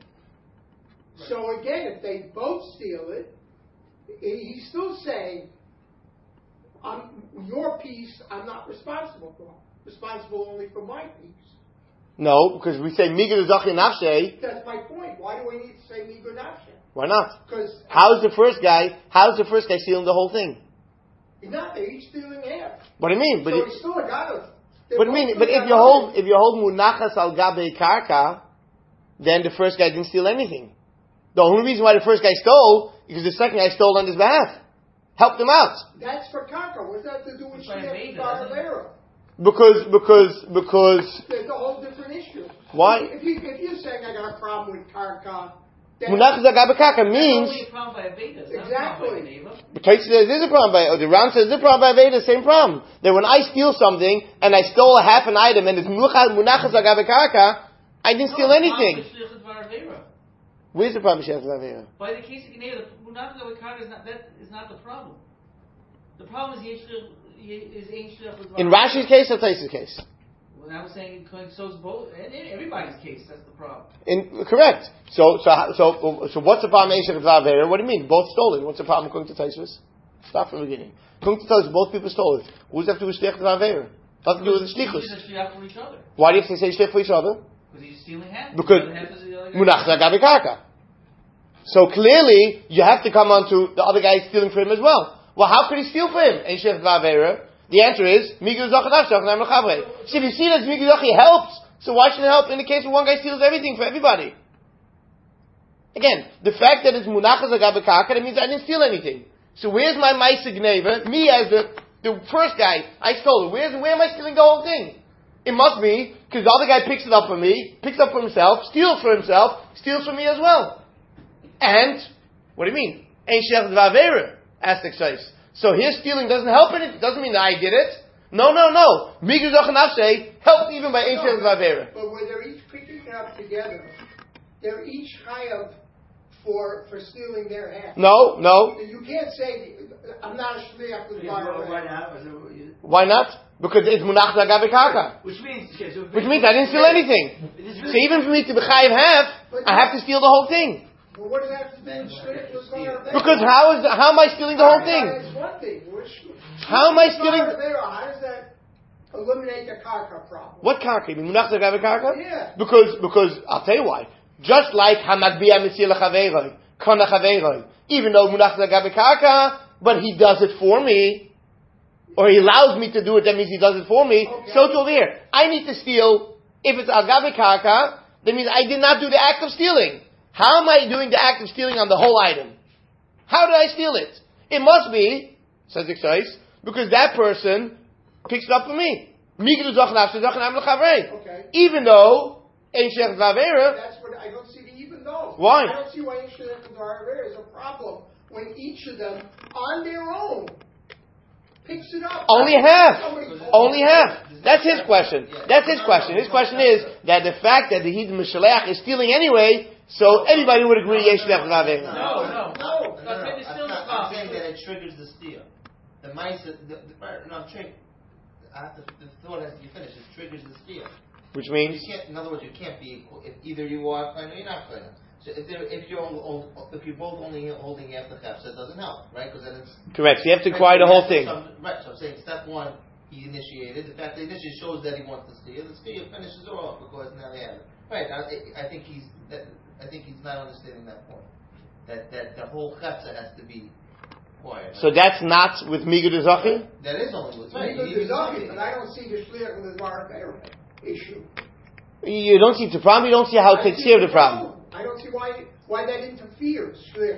So again, if they both steal it, he's still saying, your piece I'm not responsible for. Responsible only for my piece. No, because we say Migdal Zach Nafshe. That's my point. Why do we need to say Migdal Nafshe? Why not? Because how's the first guy stealing the whole thing? he's not. They're each stealing half. What do you mean? So he's still got it. What do you mean? But if you hold munachas al gabe karka, then the first guy didn't steal anything. The only reason why the first guy stole is because the second guy stole on his behalf, helped him out. That's for karka. What's that to do with Shliach Ledvar Aveira? Because There's a whole different issue. Why? If you're saying I got a problem with karka, munachas al gabe karka means only a problem by Aveda. Exactly. But Tosfos says there's a problem by the Ram says there's a problem by Aveda, same problem. That when I steal something and I stole a half an item and it's munachas al gabe karka, I didn't steal anything. Where's the problem, Shliach Ledvar Aveira? By the case of Geneva, the munachas al gabe karka is not the problem. The problem is Ein Shliach Ledvar Aveira. In Rashi's case or Tosfos' case? Well, I was saying so's both, and in everybody's case, that's the problem. Correct. So what's the problem? Ein Shliach Ledvar Aveira? What do you mean? Both stole it. What's the problem according to Tosfos? Start from the beginning. According to Tosfos, both people stole it. Who's have to do with Shliach Ledvar Aveira? Nothing to do with the shlichus. He's a shliach for each other. Why do you have to say shliach for each other? Because he's stealing half. Because munachas al gabe karka. So clearly, you have to come on to the other guy stealing for him as well. Well, how could he steal for him? Ein Shliach Ledvar Aveira. The answer is Migdal Zach Nafshe. So if you see that Migdal Zach helps, so why shouldn't it help in the case where one guy steals everything for everybody? Again, the fact that it's munachas al gabe karka, that means I didn't steal anything. So where's my Ma'aseh Geneva? Me as the first guy, I stole it. Where am I stealing the whole thing? It must be because the other guy picks it up for me, picks it up for himself, steals for himself, steals for me as well. And what do you mean? Ein Shliach Ledvar Aveira. Ask the Tosfos. So his stealing doesn't help it. It doesn't mean that I did it. No. Migdal Zach Nafshe helped even by Ein Shliach Ledvar Aveira. But when they're each picking it up together, they're each chayav for stealing their half. No. You can't say, I'm not a shliach to the bar. Why not? Because it's munach zagabe karka. Which means I didn't steal anything. So even for me to be chayav half, I have to steal the whole thing. Well, what does that have to do with shliach to the bar? Because how am I stealing the whole thing? That's one thing. How am I stealing? How does that eliminate the karka problem? What karka? You mean munach zagabe karka? Yeah. Because I'll tell you why. Just like Hamagbiya Mitzil Chaveiroi, Kana Chaveiroi, even though Munach Zagabe Karka, but he does it for me, or he allows me to do it, that means he does it for me. Okay. So it's over here. I need to steal, if it's Agabe Karka, that means I did not do the act of stealing. How am I doing the act of stealing on the whole item? How did I steal it? It must be, says Exais, because that person picks it up for me. Okay. Even though, that's what I don't see the even though. Why? I don't see why is a problem when each of them on their own picks it up. Only half. That's his question. His question is that the fact that the Hid Mishalech is stealing anyway, so everybody would agree Yesh Lech Ravera. No. I'm saying that it triggers the steal. The mice, the thought has to be finished. It triggers the steal. Which means? In other words, you can't be, if either you are or you're not clean. So if you're both only holding half the chefs, that doesn't help, right? Because then it's correct. So you have to acquire the whole thing. So I'm saying step one, he initiated. The fact that he initiated shows that he wants to steal. The steal finishes it off because now they have it. Right. I think he's not understanding that point. That the whole chefsa has to be acquired. Right? So that's not with Migud Zachi? That is only with Migud Zachi, but I don't see the shliach with the bar issue. You don't see the problem. You don't see how it takes care of the problem. I don't see why that interferes.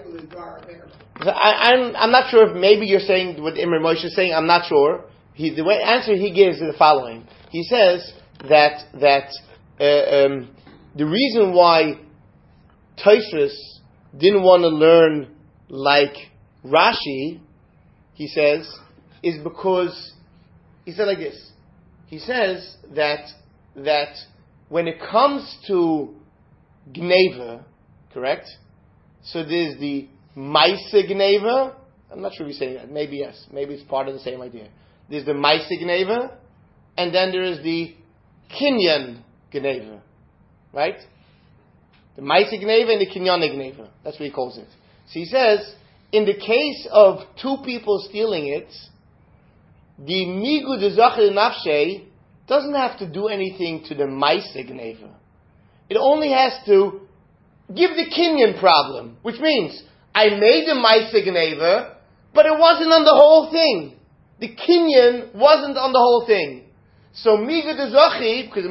I'm not sure if maybe you're saying what Imre Moshe is saying. I'm not sure. The answer he gives is the following. He says that the reason why Tosfos didn't want to learn like Rashi, he says, is because he said like this. He says that when it comes to Gneva, correct? So there's the Maise Gneva. I'm not sure if he's saying that. Maybe yes. Maybe it's part of the same idea. There's the Maise Gneva, and then there is the Kinyan Gneva. Right? The Maise Gneva and the Kinyan Gneva. That's what he calls it. So he says, in the case of two people stealing it, the Migu de Zachar Nafshe doesn't have to do anything to the Maise Gneva. It only has to give the Kinyan problem, which means I made the Maise Gneva, but it wasn't on the whole thing. The Kinyan wasn't on the whole thing. So Migu de Zachi, because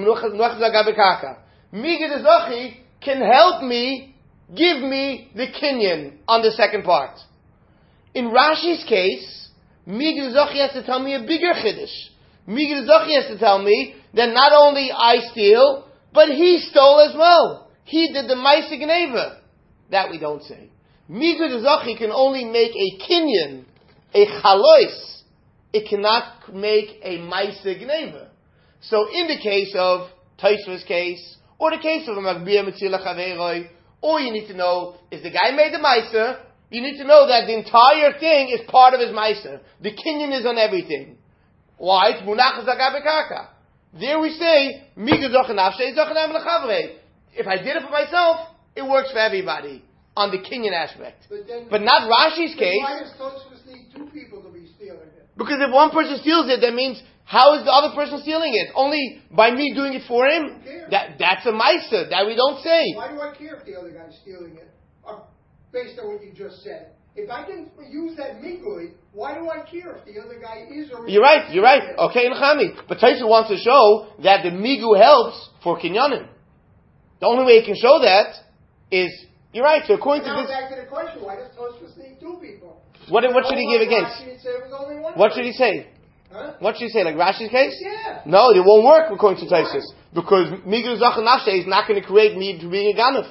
Migu de Zachi can help me, give me the Kinyan on the second part. In Rashi's case, Migu de Zachi has to tell me a bigger Chiddush. Migu de Zachi has to tell me that not only I steal, but he stole as well. He did the Maise Gneva. That we don't say. Migu de Zachi can only make a Kinyan, a Chalois. It cannot make a Maise Gneva. So in the case of Tosfos' case, or the case of a Magbiya Mitzila Chaveiroi, all you need to know is the guy made the Maise. You need to know that the entire thing is part of his Maise. The Kinyan is on everything. Why? It's Munach Zagabe Karka. There we say, Migu Zochen Nafshe, Zochen Am L'Chavrei. If I did it for myself, it works for everybody on the Kinyan aspect. But not Rashi's case. Why does Tosfos need two people to be stealing it? Because if one person steals it, that means how is the other person stealing it? Only by me doing it for him? That's a Maisa. That we don't say. Why do I care if the other guy's stealing it? Based on what you just said. If I can use that migui, why do I care if the other guy is or isn't? You're right. Okay, Nechami. But Tosfos wants to show that the migu helps for Kinyanim. The only way he can show that is, you're right, so according to this... Now back to the question, why does Tosfos need two people? What should he give against? What should he say? Huh? What should he say, like Rashi's case? Yeah. No, it won't work according to Tosfos. Because Migu Zachan Nafshe is not going to create me to being a Ganef.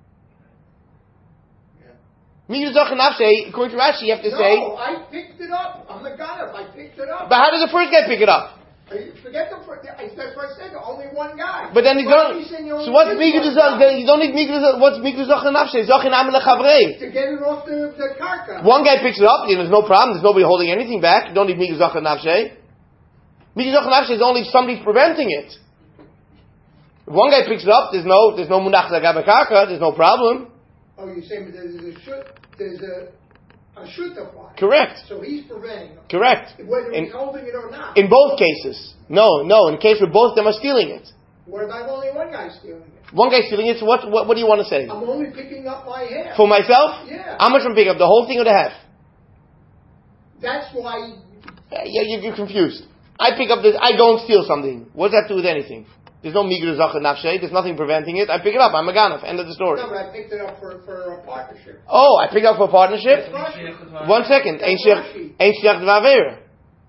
Migu Zachan Nafshe, according to Rashi, you have to say... No, I picked it up. I'm the Ganef. I picked it up. But how does the first guy pick it up? Forget the first... That's what I said. Only one guy. But then he's going. So what's Migdal Zoch? You don't need Migdal Zoch. What's Migdal Zoch nafshe? Zoch inam lechavrei. To get it off the karka. One guy picks it up. There's no problem. There's nobody holding anything back. You don't need Migdal Zoch nafshe. Migdal Zoch nafshe is only if somebody's preventing it. If one guy picks it up, there's no munach zagab karka. There's no problem. Oh, you're saying there's a shutafar. Correct. So he's preventing them. Correct. Whether he's holding it or not. In both cases. No. In the case where both of them are stealing it. What about only one guy stealing it? One guy stealing it, so what do you want to say? I'm only picking up my half. For myself? Yeah. How much am I picking up? The whole thing or the half? That's why... Yeah, you're confused. I pick up this, I go and steal something. What does that do with anything? There's no migdal zoch nafshe. There's nothing preventing it. I pick it up. I'm a ganef. End of the story. No, but I picked it up for a partnership. Oh, I pick up for a partnership? 1 second. Ein shliach d'var aveira.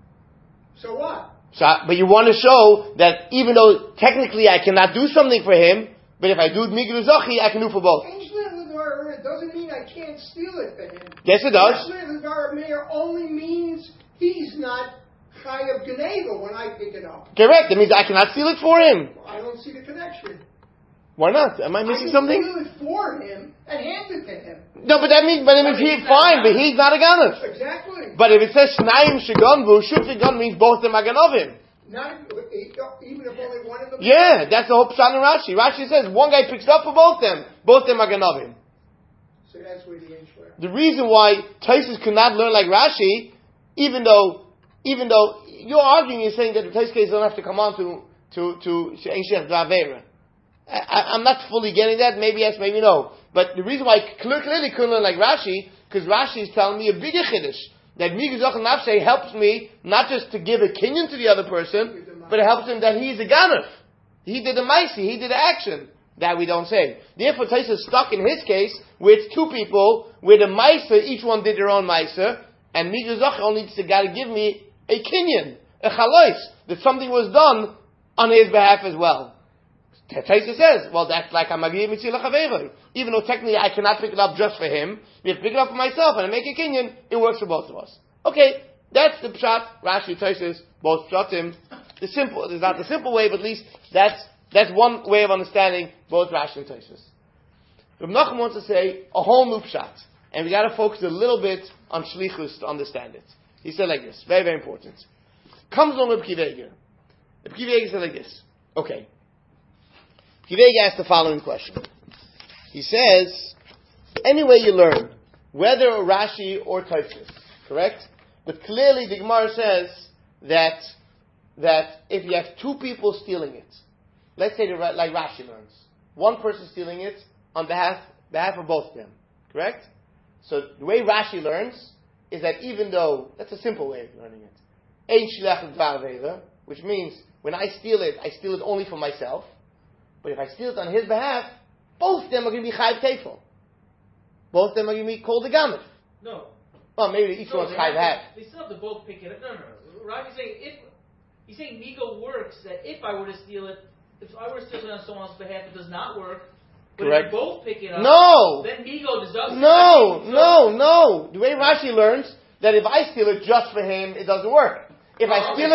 So what? But you want to show that even though technically I cannot do something for him, but if I do migdal zochi, I can do for both. Ein shliach d'var aveira doesn't mean I can't steal it for him. Yes, it does. Ein shliach d'var aveira only means he's not Chayav Geneva when I pick it up. Correct. That means I cannot steal it for him. I don't see the connection. Why not? Am I missing something? I can steal it for him and hand it to him. No, but that means he's fine, but he's not a ganef. Exactly. But if it says Shnayim Shegonvu, Shut Shegon means both of them are ganovim. Not even if only one of them. Yeah, that's the whole pshat in Rashi. Rashi says one guy picks it up for both of them are ganovim. So that's where the answer. The reason why Taisus could not learn like Rashi, even though you're arguing, you're saying that the Taisus case don't have to come on to Ein Shliach d'var aveira. I'm not fully getting that. Maybe yes, maybe no. But the reason why I clearly couldn't learn like Rashi, because Rashi is telling me a bigger chiddush. That Migdal Zoch nafshe helps me not just to give a kinyan to the other person, but it helps him that he's a ganef. He did the maisi, he did the action. That we don't say. Therefore, Taisus is stuck in his case, where it's two people, where the meiser, each one did their own meiser, and Migdal Zoch only needs to gotta give me a kinyan, a chalois, that something was done on his behalf as well. Taisus says, well, that's like a magir mitzilach aveiro. Even though technically I cannot pick it up just for him, if I pick it up for myself and I make a kinyan, it works for both of us. Okay, that's the pshat. Rashi, Taisus, both pshatim. It's not the simple way, but at least that's one way of understanding both Rashi and Taisus. Rav Nachum wants to say a whole new pshat, and we got to focus a little bit on shlichus to understand it. He said like this, very, very important. Comes along Reb Akiva Eiger. Reb Akiva Eiger said like this. Okay. Akiva Eiger asked the following question. He says, any way you learn, whether Rashi or Taisus, correct? But clearly the Gemara says that if you have two people stealing it, let's say like Rashi learns, one person stealing it on behalf of both of them, correct? So the way Rashi learns is that even though, that's a simple way of learning it, Ein Shliach d'var aveira, which means when I steal it only for myself, but if I steal it on his behalf, both of them are going to be chayiv teifel. Both of them are going to be called a ganef. No. Well, maybe each one's chayiv half. They still have to both pick it up. No. Ravi's saying he's saying Migo works that if I were to steal it, if I were to steal it on someone else's behalf, it does not work. But correct. if they both pick it up, no. Then Migo does. No. The way Rashi learns that if I steal it just for him, it doesn't work. If I steal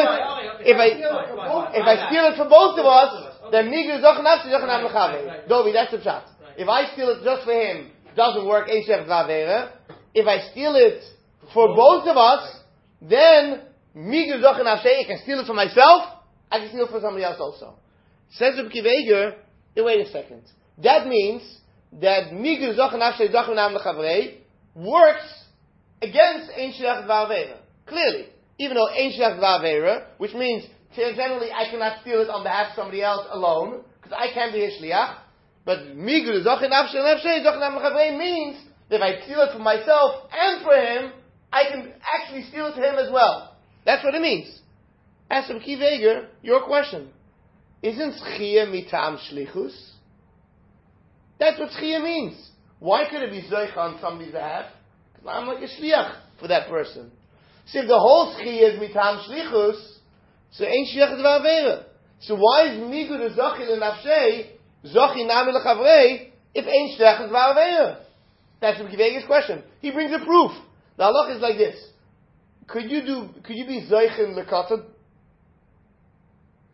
it for both of us, then Migdal Zoch nafshe Zoch inam lechavrei. Dovi, that's the pshat. If I steal it just for him, it doesn't work. Ein shliach d'var aveira. If I steal it for both of us, then Migdal Zoch nafshe. I can steal it for myself. I can steal it for somebody else also. Says Reb Akiva Eiger, wait a second. That means that Migdal Zoch nafshe Zoch inam lechavrei works against Ein shliach d'var aveira. Clearly. Even though Ein shliach d'var aveira, which means generally I cannot steal it on behalf of somebody else alone, because I can be a shliach, but Migdal Zoch nafshe Zoch inam lechavrei means that if I steal it for myself and for him, I can actually steal it to him as well. That's what it means. Ask Reb Akiva Eiger, your question. Isn't Schiyah mitam shlichus? That's what Schiyah means. Why could it be Zoich on somebody's behalf? Because I'm like a shliach for that person. So if the whole Schiyah is mitam shlichus, so Ein Shliach d'var aveira. So why is Migdal Zoch nafshe Zoch inam lechavrei if Ein Shliach d'var aveira? That's Reb Akiva Eiger's question. He brings a proof. The halach is like this. Could you be Zoich in lekatan?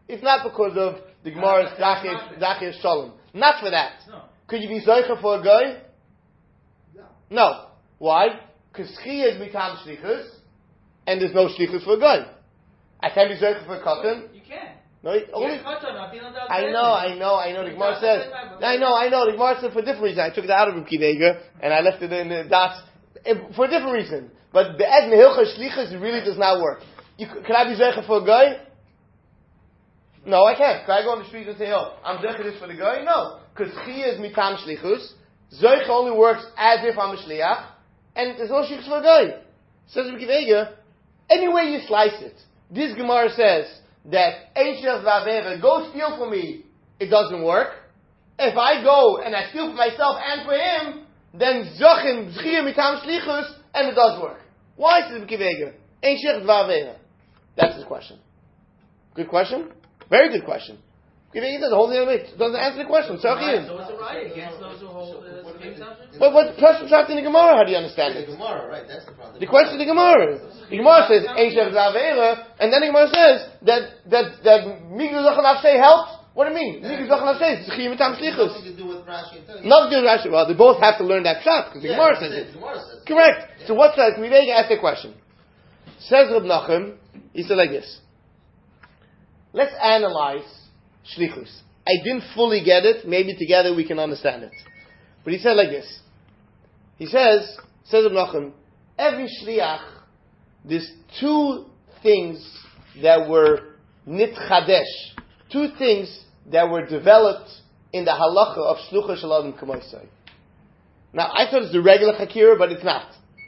It's not because of the Gemara's Dachir Shalom. Not for that. No. Could you be Zoicha for a guy? No. Why? Because Chiyah is Mitam Shlichus, and there's no Shlichus for a guy. I can't be Zoicha for a Katan. You can. No, only. I know. The Gemara says. I know. The Gemara said for a different reason. I took it out of Reb Kiva and I left it in the dots for a different reason. But the Ed Nehilcha Shlichus really does not work. Can I be Zoicha for a guy? No, I can't. Can I go on the street and say, "Oh, I'm Zoicha this for the guy"? No, because Chiyah is Mitam Shlichus. Zoicha only works as if I'm a Shliach, and there's no Shlichus for a guy. Says Reb Kiva, any way you slice it, this Gemara says that Ein Shliach V'Avera, go steal for me, it doesn't work. If I go and I steal for myself and for him, then Zochin Zchiyah Mitam Shlichus, and it does work. Why is it Kivega? Ein Shliach V'Avera. That's his question. Good question? Very good question. Kivega doesn't hold the other way. Doesn't answer the question. So it's a right against those who hold the assumption? But what the person in the Gemara, how do you understand it? The Gemara, right? That's the problem. The question of the Gemara. The Gemara says Ein Shliach V'Avera, and then the Gemara says that Migdal Zachan Avshei helps. What do you mean? Migdal Zachan Avshei is Zchiyah Mitam Shlichus. Nothing to do with Rashi and Tanya. Nothing to do with Rashi. Well, they both have to learn that shot because the Gemara says it. Correct. Yeah. So what says? Mivega asked the question. Says Reb Nachum, he said like this. Let's analyze Shlichus. I didn't fully get it. Maybe together we can understand it. But he said like this. He says Reb Nachum, every Shliach, there's two things that were nitchadesh. Two things that were developed in the halacha of Shlucha Shalom Kamoisai. Now, I thought it's the regular Hakira, but it's not.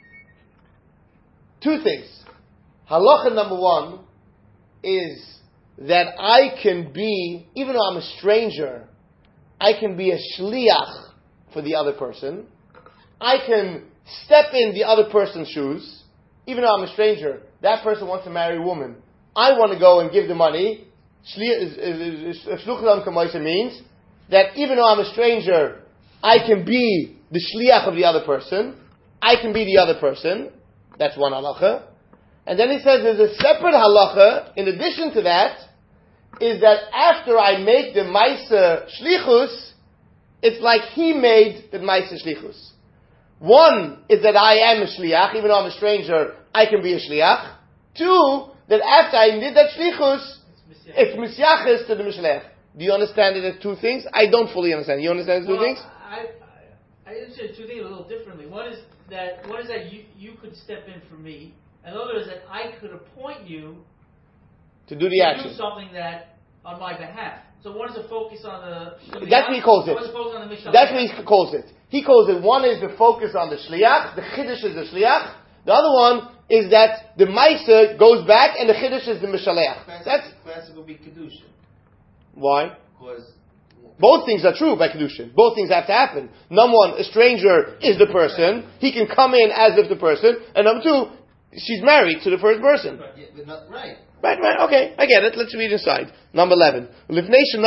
Two things. Halacha number one is that I can be, even though I'm a stranger, I can be a shliach for the other person. I can step in the other person's shoes, even though I'm a stranger. That person wants to marry a woman. I want to go and give the money. Shluchas Kamoisa means that even though I'm a stranger, I can be the shliach of the other person. I can be the other person. That's one halacha. And then he says there's a separate halacha, in addition to that, is that after I make the Maisa Shlichus, it's like he made the Maisa Shlichus. One is that I am a Shliach, even though I'm a stranger, I can be a Shliach. Two, that after I did that Shlichus, it's Misyachis to the Mishlech. Do you understand it as two things? I don't fully understand. You understand the two things? I understand two things a little differently. One is that you could step in for me, and the other is that I could appoint you to do the action. Do something that on my behalf. So one is a focus on the that's what he calls it. That's what he calls it. He calls it, one is the focus on the Shliach, the Chiddush is the Shliach. The other one is that the Maisa goes back and the Chiddush is the Mishalech. That's classic will be Kedushin. Why? Because both things are true by Kedushin. Both things have to happen. Number one, a stranger is the person. He can come in as if the person. And number two, she's married to the first person. Yeah, but not right. Right, okay, I get it. Let's read inside. Number 11. Yeah,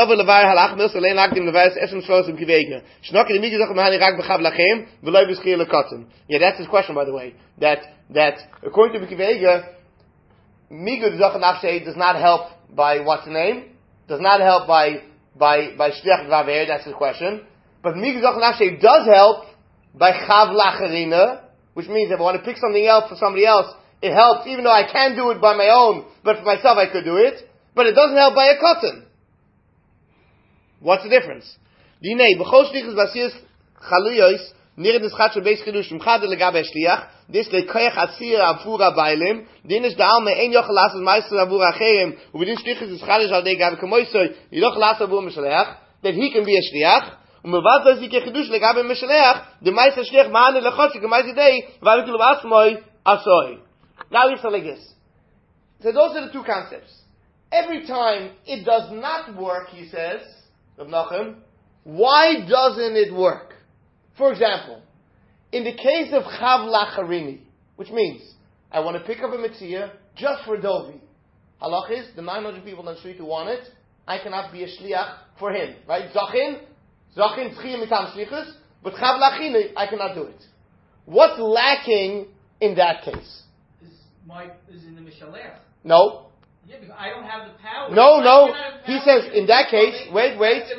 that's his question, by the way. That according to B'Kivega, Migud Zachan Avshei does not help by what's the name? Does not help by Shliach Vaver, that's his question. But Migud Zachan Avshei does help by Chav Lacharina, which means if I want to pick something else for somebody else, it helps, even though I can do it by my own, but for myself I could do it. But it doesn't help by a cotton. What's the difference? Dinei, b'chol shlichus b'asiyas chaluyos, nirid nischat shel beis chidush, mchad legabe shliach, this lekoyach asir avura bailim, dinish da'al me'en yochel lasas meister avura acherim, ubedin shlichus nischadish al dei gabe kamoisoy, yidoch lasas avura mishaleach, that he can be a shliach, umavad lo zike chidush legabe mishaleach, the meister shliach ma'ane lechotzik, meister dei, v'avikilu v'asmoy, asoy. Now we say like this. So those are the two concepts. Every time it does not work, he says, Reb Nachum, why doesn't it work? For example, in the case of Chav Lacharini, which means I want to pick up a mitzvah just for Dovi. Halach is, the 900 people on the street who want it, I cannot be a shliach for him. Right? Zachin, tzchiyah mitam shlichus, but Chav Lacharini, I cannot do it. What's lacking in that case? Is in the Mishalech. No. Yeah, because I don't have the power. No. He says, in that case, wait.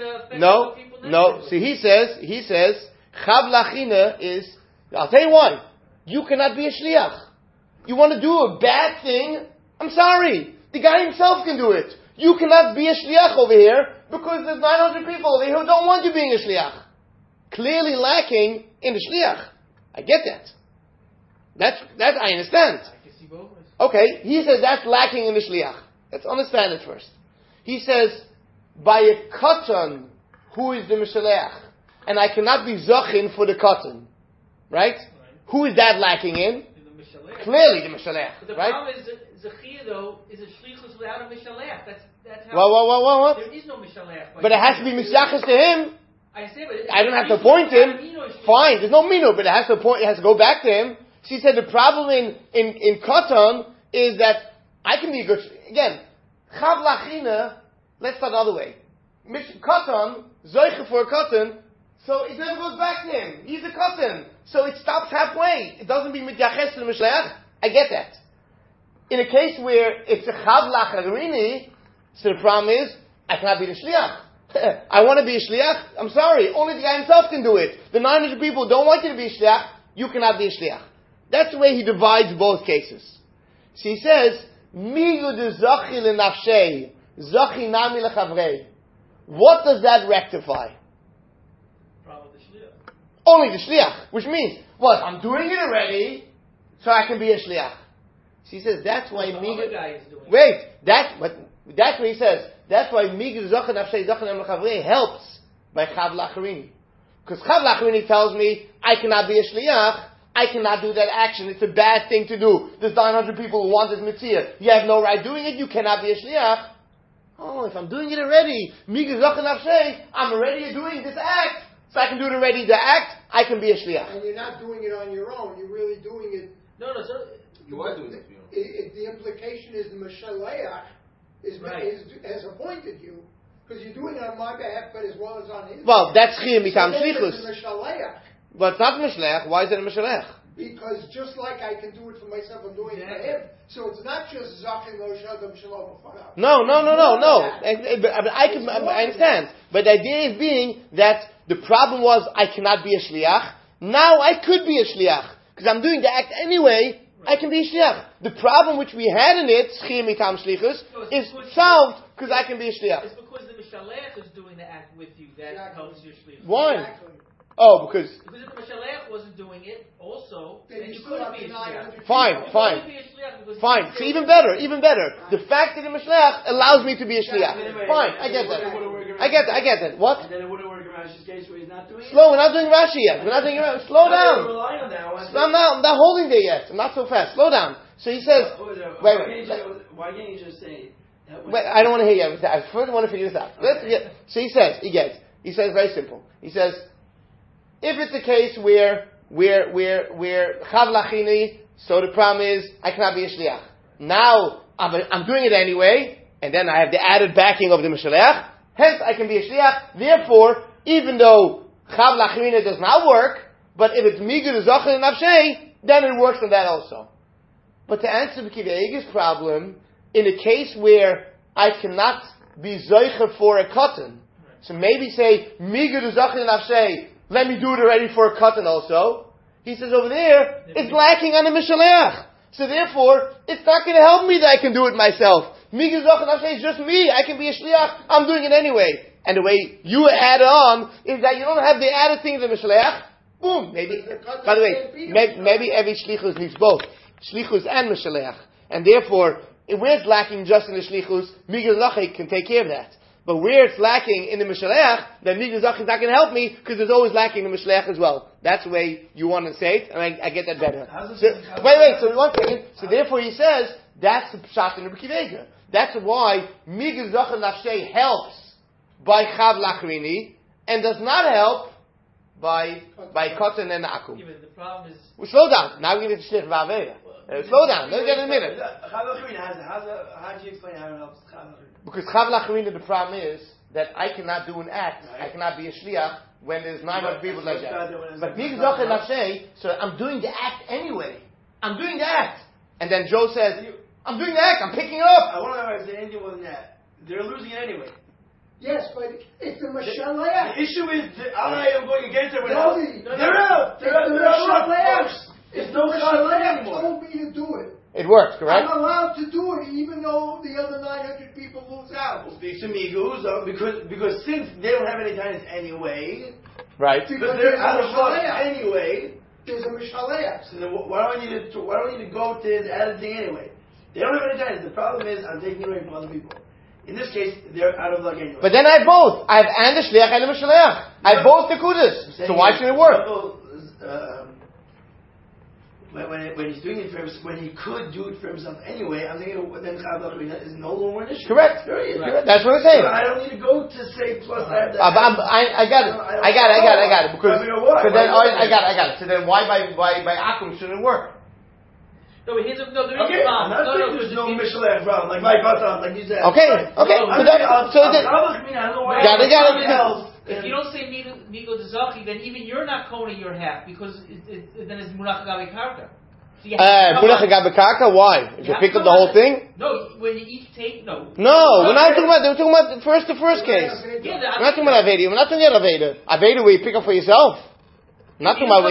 No. See, he says, Chav Lachina is, I'll tell you why. You cannot be a shliach. You want to do a bad thing? I'm sorry. The guy himself can do it. You cannot be a shliach over here because there's 900 people over here who don't want you being a shliach. Clearly lacking in the shliach. I get that. That I understand. Okay, he says that's lacking in the shliach. Let's understand it first. He says, by a katan, who is the mishaleach? And I cannot be zachin for the katan. Right? Who is that lacking in? Clearly the mishaleach. But the right? problem is, Zechia though, is a shlichus without a mishaleach. That's how... What? There is no mishaleach. But it has to be mishachas to him. I say, but I don't have to point him. Fine, there's no mino, but it has to point. It has to go back to him. She said the problem in katan is that I can be a good. Again, chav lachina. Let's start the other way. Katan zoiche for a katan, so it never goes back to him. He's a katan, so it stops halfway. It doesn't be mityaches to the mishleach. I get that. In a case where it's a chav lacharini, so the problem is I cannot be the shliach. I want to be a shliach. I'm sorry. Only the guy himself can do it. The 900 people don't want you to be a shliach. You cannot be a shliach. That's the way he divides both cases. So he says, "Migu de zachi lenafshei, zachi nami lechavrei." What does that rectify? Probably the shliach. Only the shliach, which means what? I'm doing it already, so I can be a shliach. So he says that's why migu. Wait, that's what he says. That's why Migir Zachan Afshei Zachan Em L'Chavrei helps by Chav Lacharini. Because Chav Lacharini tells me, I cannot be a Shliach, I cannot do that action, it's a bad thing to do. There's 900 people who want this mitzvah. You have no right doing it, you cannot be a Shliach. Oh, if I'm doing it already, Migir Zachan Afshei, I'm already doing this act, so I can do it already, the act, I can be a Shliach. And you're not doing it on your own, you're really doing it... No, so... You are doing it. The implication is the Mashaleach has appointed you, because you're doing it on my behalf, but as well as on his. Well, that's Chiyam Mitam Shlichus. Mishaleach. But it's not Mishleach. Why is it a Mishleach? Because just like I can do it for myself, I'm doing it for him. So it's not just Zachin Lo Shagam Shalom B'Fanav. No. I understand. But the idea is being that the problem was I cannot be a Shliach. Now I could be a Shliach. Because I'm doing the act anyway. I can be a shliach. The problem which we had in it, schir mitam shlichus, is solved because I can be a shliach. It's because the mishalech is doing the act with you that helps your shlichus. Why? Exactly. Oh, because if the mishalech wasn't doing it, also, then you still couldn't have be a shliach. Fine. So even better. The fact that the Mashiach allows me to be a shliach. Fine, I get that. What? And then it wouldn't work in Rashi's case where he's not doing it. We're not doing Rashi yet. Slow down. Rely on that. I'm not holding there yet. I'm not so fast. Slow down. So he says, wait. Why can't you just say that? Wait, I don't want to hear you. I first want to figure this out. So he says very simple. He says, if it's a case where chav lachini, so the problem is I cannot be a shliach. Now I'm doing it anyway, and then I have the added backing of the mishaleach. Hence, I can be a shliach. Therefore, even though chav lachini does not work, but if it's migud zachin nafshei, then it works on that also. But to answer B'Kiva Eiger's problem, in a case where I cannot be zoicher for a katan, so maybe say migud zachin nafshei. Let me do it already for a katan also. He says over there, it's lacking on the Mishaleach. So therefore, it's not going to help me that I can do it myself. Miguz Zachan Nafshei is just me. I can be a shliach. I'm doing it anyway. And the way you add on is that you don't have the added thing of the Mishaleach. Boom. Maybe, by the way, maybe every shlichus needs both. Shlichus and Mishaleach. And therefore, where it's lacking just in the shlichus, Miguz Zachan can take care of that. But where it's lacking in the Mishaleach, then Miguz Zachan is not going to help me because there's always lacking in the Mishaleach as well. That's the way you want to say it, and I get that better. So 1 second. So therefore he says, that's the pshat in the B'Kiva Eiger. That's why Miguz Zachan Nafshei helps by Chav Lachrini, and does not help by Kotan and Akum. Yeah, the problem is... Well, slow down. Now we're going to get to Shlich V'Avera. Slow down. Let's get in a minute. How do you explain how it helps Chav Lachrini? Because Chav Lachrini, the problem is that I cannot do an act. Right. I cannot be a shliach when there's 900 people like that. But Miguz Zachan Nafshei, so I'm doing the act anyway. I'm doing the act. And then Joe says, I'm doing the act. I'm picking it up. I want to know if there's anything more than that. They're losing it anyway. Yes, but if the The Mashalach, issue is, I am going against everyone else. They're out. They're out. if There's the no shot Mashalach anymore. told me to do it, It works, correct? I'm allowed to do it even though the other 900 people lose out. Speaks to me, because since they don't have any guidance anyway, Right. because they're out of luck anyway, There's a Mashalach. so then why do I need to go to his added thing anyway? They don't have any guidance. The problem is I'm taking away from other people. In this case, they're out of luck anyway. But then I have both. I have and the shliach and the mishaleach. I have both the kudas. So why should it work? When he's doing it for himself, when he could do it for himself anyway, I'm thinking then Chav is no longer an issue. Correct. Period. Correct. That's what I'm saying. So I don't need to go to say plus I have that. I got it. I got it. Because so then I got it. So then why by akum shouldn't it work? No, there is Okay, a I'm problem. not saying there's no Mishalech problem, like my button, like you said. Okay. Got it. If you don't say Migo Dezachi, then even you're not koning your half because then it's Murach Gabi Karka. Why? If you pick up the whole thing? No, when you each take No, we're not talking about. We're talking about the first case. Yeah, We're not talking about Aveda. We're not talking about Aveda. Aveda where you pick up for yourself. We're not talking about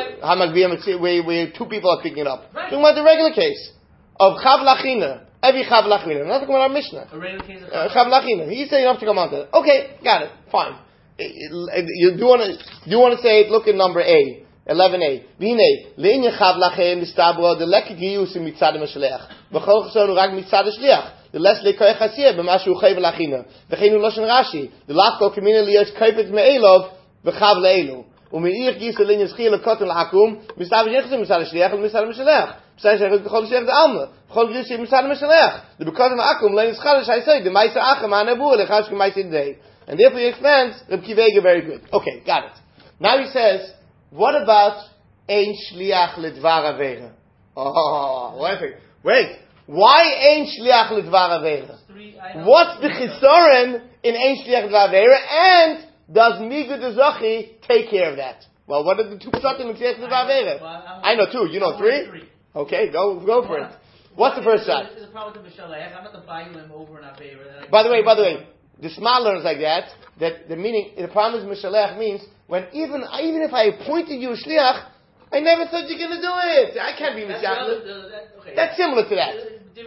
where two people are picking it up. We're talking about the regular case of Chav Lachina. Every Chav Lachina. We're not talking about our Mishnah. A regular case of Chav Lachina. He's saying you have to come on to it. Okay, got it. Fine. You do want to say it? Look at number A. 11a. V'hinei le'inyan chav lachem mistabro delek giyusim mitzad ha'mashaleach v'chol chasonu rag mitzad ha'shliach l'les le'koyach hasiyah b'mashu chayv lachina v'cheinu loshen Rashi l'lachko k'mina liyos kaypet me'elov v'chav le'elu u'me'ich giyus le'inyan schil l'koton l'hakum mistabro yechzim mitzad ha'shliach l'mitzad ha'mashaleach b'say shechut b'chol shech d'alma v'chol giyusim mitzad ha'mashaleach l'b'koton l'hakum le'in schalish ha'isay d'maisa achem ha'nebu l'chash k'maisa d'day and therefore he explains Reb Kivega very good. Okay, got it. Now he says, what about ein shliach lidvar avera? Oh, wait. Why ein shliach lidvar avera? What's the chisoren in ein shliach lidvar avera? And does Migu Dezachi take care of that? Well, what are the two pshatim in shliach lidvar avera? I know two. You know three? Okay, go for it. What's the first shot? There's a problem with Mishalech. I'm not the buying him over an avera. By the way, the smart learners like that the meaning, the problem is Mishalech means when even if I appointed you a shliach, I never thought you're going to do it. I can't be Mishalech. Okay. That's similar to that.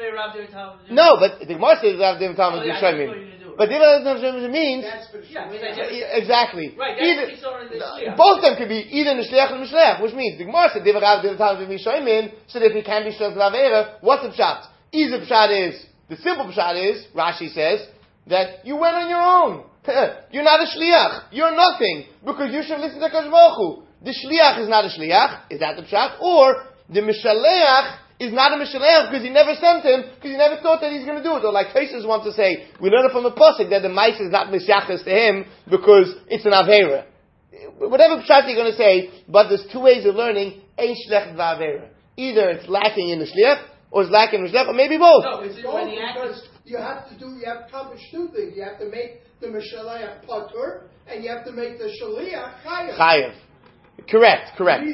No, but the Gemara says Rav David Talmud Yishayim. But David Talmud means exactly. Right. Both of them could be either the shliach or the mishleach, which means the Gemara said David Talmud Yishayim. So if he can be shliach l'avera, what's the pshat? Either pshat is the simple pshat is Rashi says that you went on your own. You're not a shliach. You're nothing. Because you should listen to Kadosh Baruch Hu. The shliach is not a shliach. Is that the pshat? Or the mishaleach is not a mishaleach because he never sent him, because he never thought that he's going to do it. Or like Tosfos wants to say, we learn it from the pasuk that the mice is not mishyachas to him because it's an avera. Whatever pshat you're going to say, but there's two ways of learning ein shliach v'avera. Either it's lacking in the shliach, or it's lacking in the shliach, or maybe both. No, it's because you have to accomplish two things. You have to make the Mishalech patur, and you have to make the Shaliach chayav. Correct.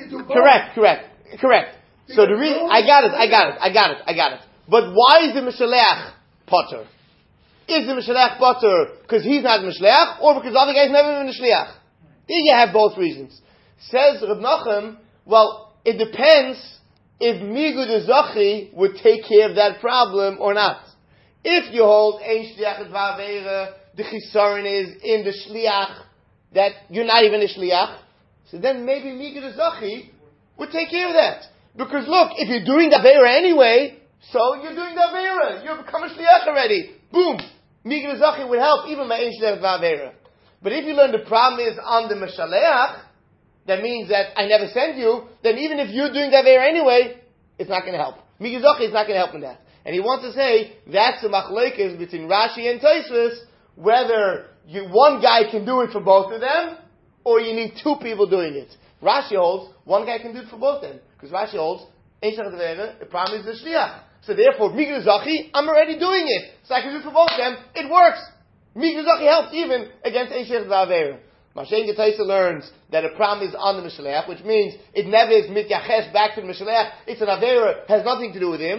So the reason, I got it. But why is the Mishalech patur? Is the Mishalech patur because he's not Mishalech, or because the other guy's never been a Shliach? There you have both reasons. Says Reb Nachum, well, it depends if Migu Dezachi would take care of that problem or not. If you hold ein shliach et va'avera, the chisaron is in the shliach, that you're not even a shliach, so then maybe Migu Dezachi would take care of that. Because look, if you're doing the avera anyway, so you're doing the avera. You've become a shliach already. Boom! Migu Dezachi would help even by ein shliach et va'avera. But if you learn the problem is on the mishaleach, that means that I never send you, then even if you're doing the avera anyway, it's not going to help. Migu Dezachi is not going to help in that. And he wants to say, that's the machlokes between Rashi and Tosfos, whether one guy can do it for both of them, or you need two people doing it. Rashi holds, one guy can do it for both of them. Because Rashi holds, the problem is the shliach. So therefore, Migu Dezachi, I'm already doing it. So I can do it for both of them. It works. Migu Dezachi helps even against Eishech V'Avera. Mashen Getaisa learns that a problem is on the Mishalech, which means it never is mityachesh back to the Mishalech. It's an Avera, has nothing to do with him.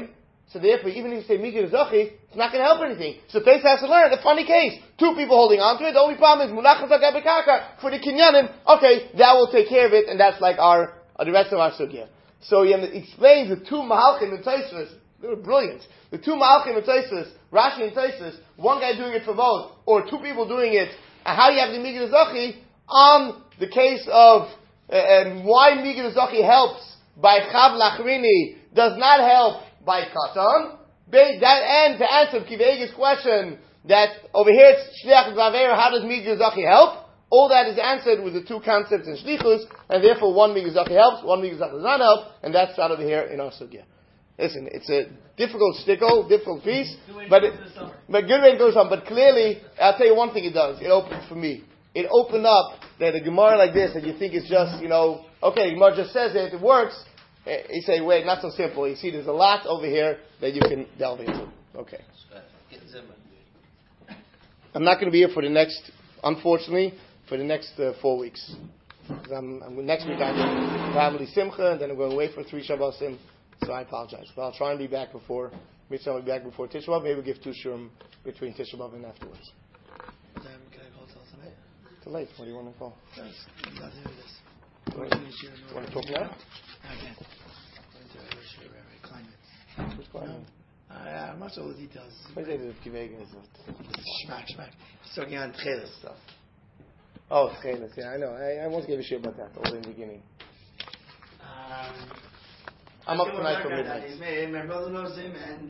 So therefore, even if you say Migdal Zachi, it's not going to help anything. So Teisus has to learn a funny case. Two people holding on to it. The only problem is Munachas HaGabekaka for the Kinyanim. Okay, that will take care of it, and that's like the rest of our sugya. So he explains the two Mahalchim and Teisus. They were brilliant. The two Mahalchim and Teisus, Rashi and Teisus, one guy doing it for both, or two people doing it, and how you have the Migdal Zachi on the case of and why Migdal Zachi helps by Chav Lachrini does not help by Katan. And to answer Kivega's question that over here it's Shliach Zavera, how does Migdal Zachi help? All that is answered with the two concepts in Shlichus, and therefore one Migdal Zachi helps, one Migdal Zachi does not help, and that's out over here in our sugya. Listen, it's a difficult stickle, difficult piece, but good way it goes on. But clearly, I'll tell you one thing it does. It opened for me. It opened up that a Gemara like this that you think is just, okay, Gemara just says it works. You say, wait, not so simple. You see, there's a lot over here that you can delve into. Okay. I'm not going to be here for the next, unfortunately, for the next 4 weeks. Next week I'm going to family Simcha, and then I'm going away for 3 Shabbosim. So I apologize. But I'll try and be back before Mitzvah. I'll be back before Tisha B'Av. Maybe we'll give 2 shurim between Tisha B'Av and afterwards. Can I call tonight? Too late. What do you want to call? I'm not here with this. You want to talk now? I can. Climate. Who's calling? I'm not sure all the details. Shmak. He's talking on Tchelis stuff. Oh, Tchelis. Yeah, I know. I won't give a shit about that all in the beginning. I'm up tonight for midnight. My brother knows him, and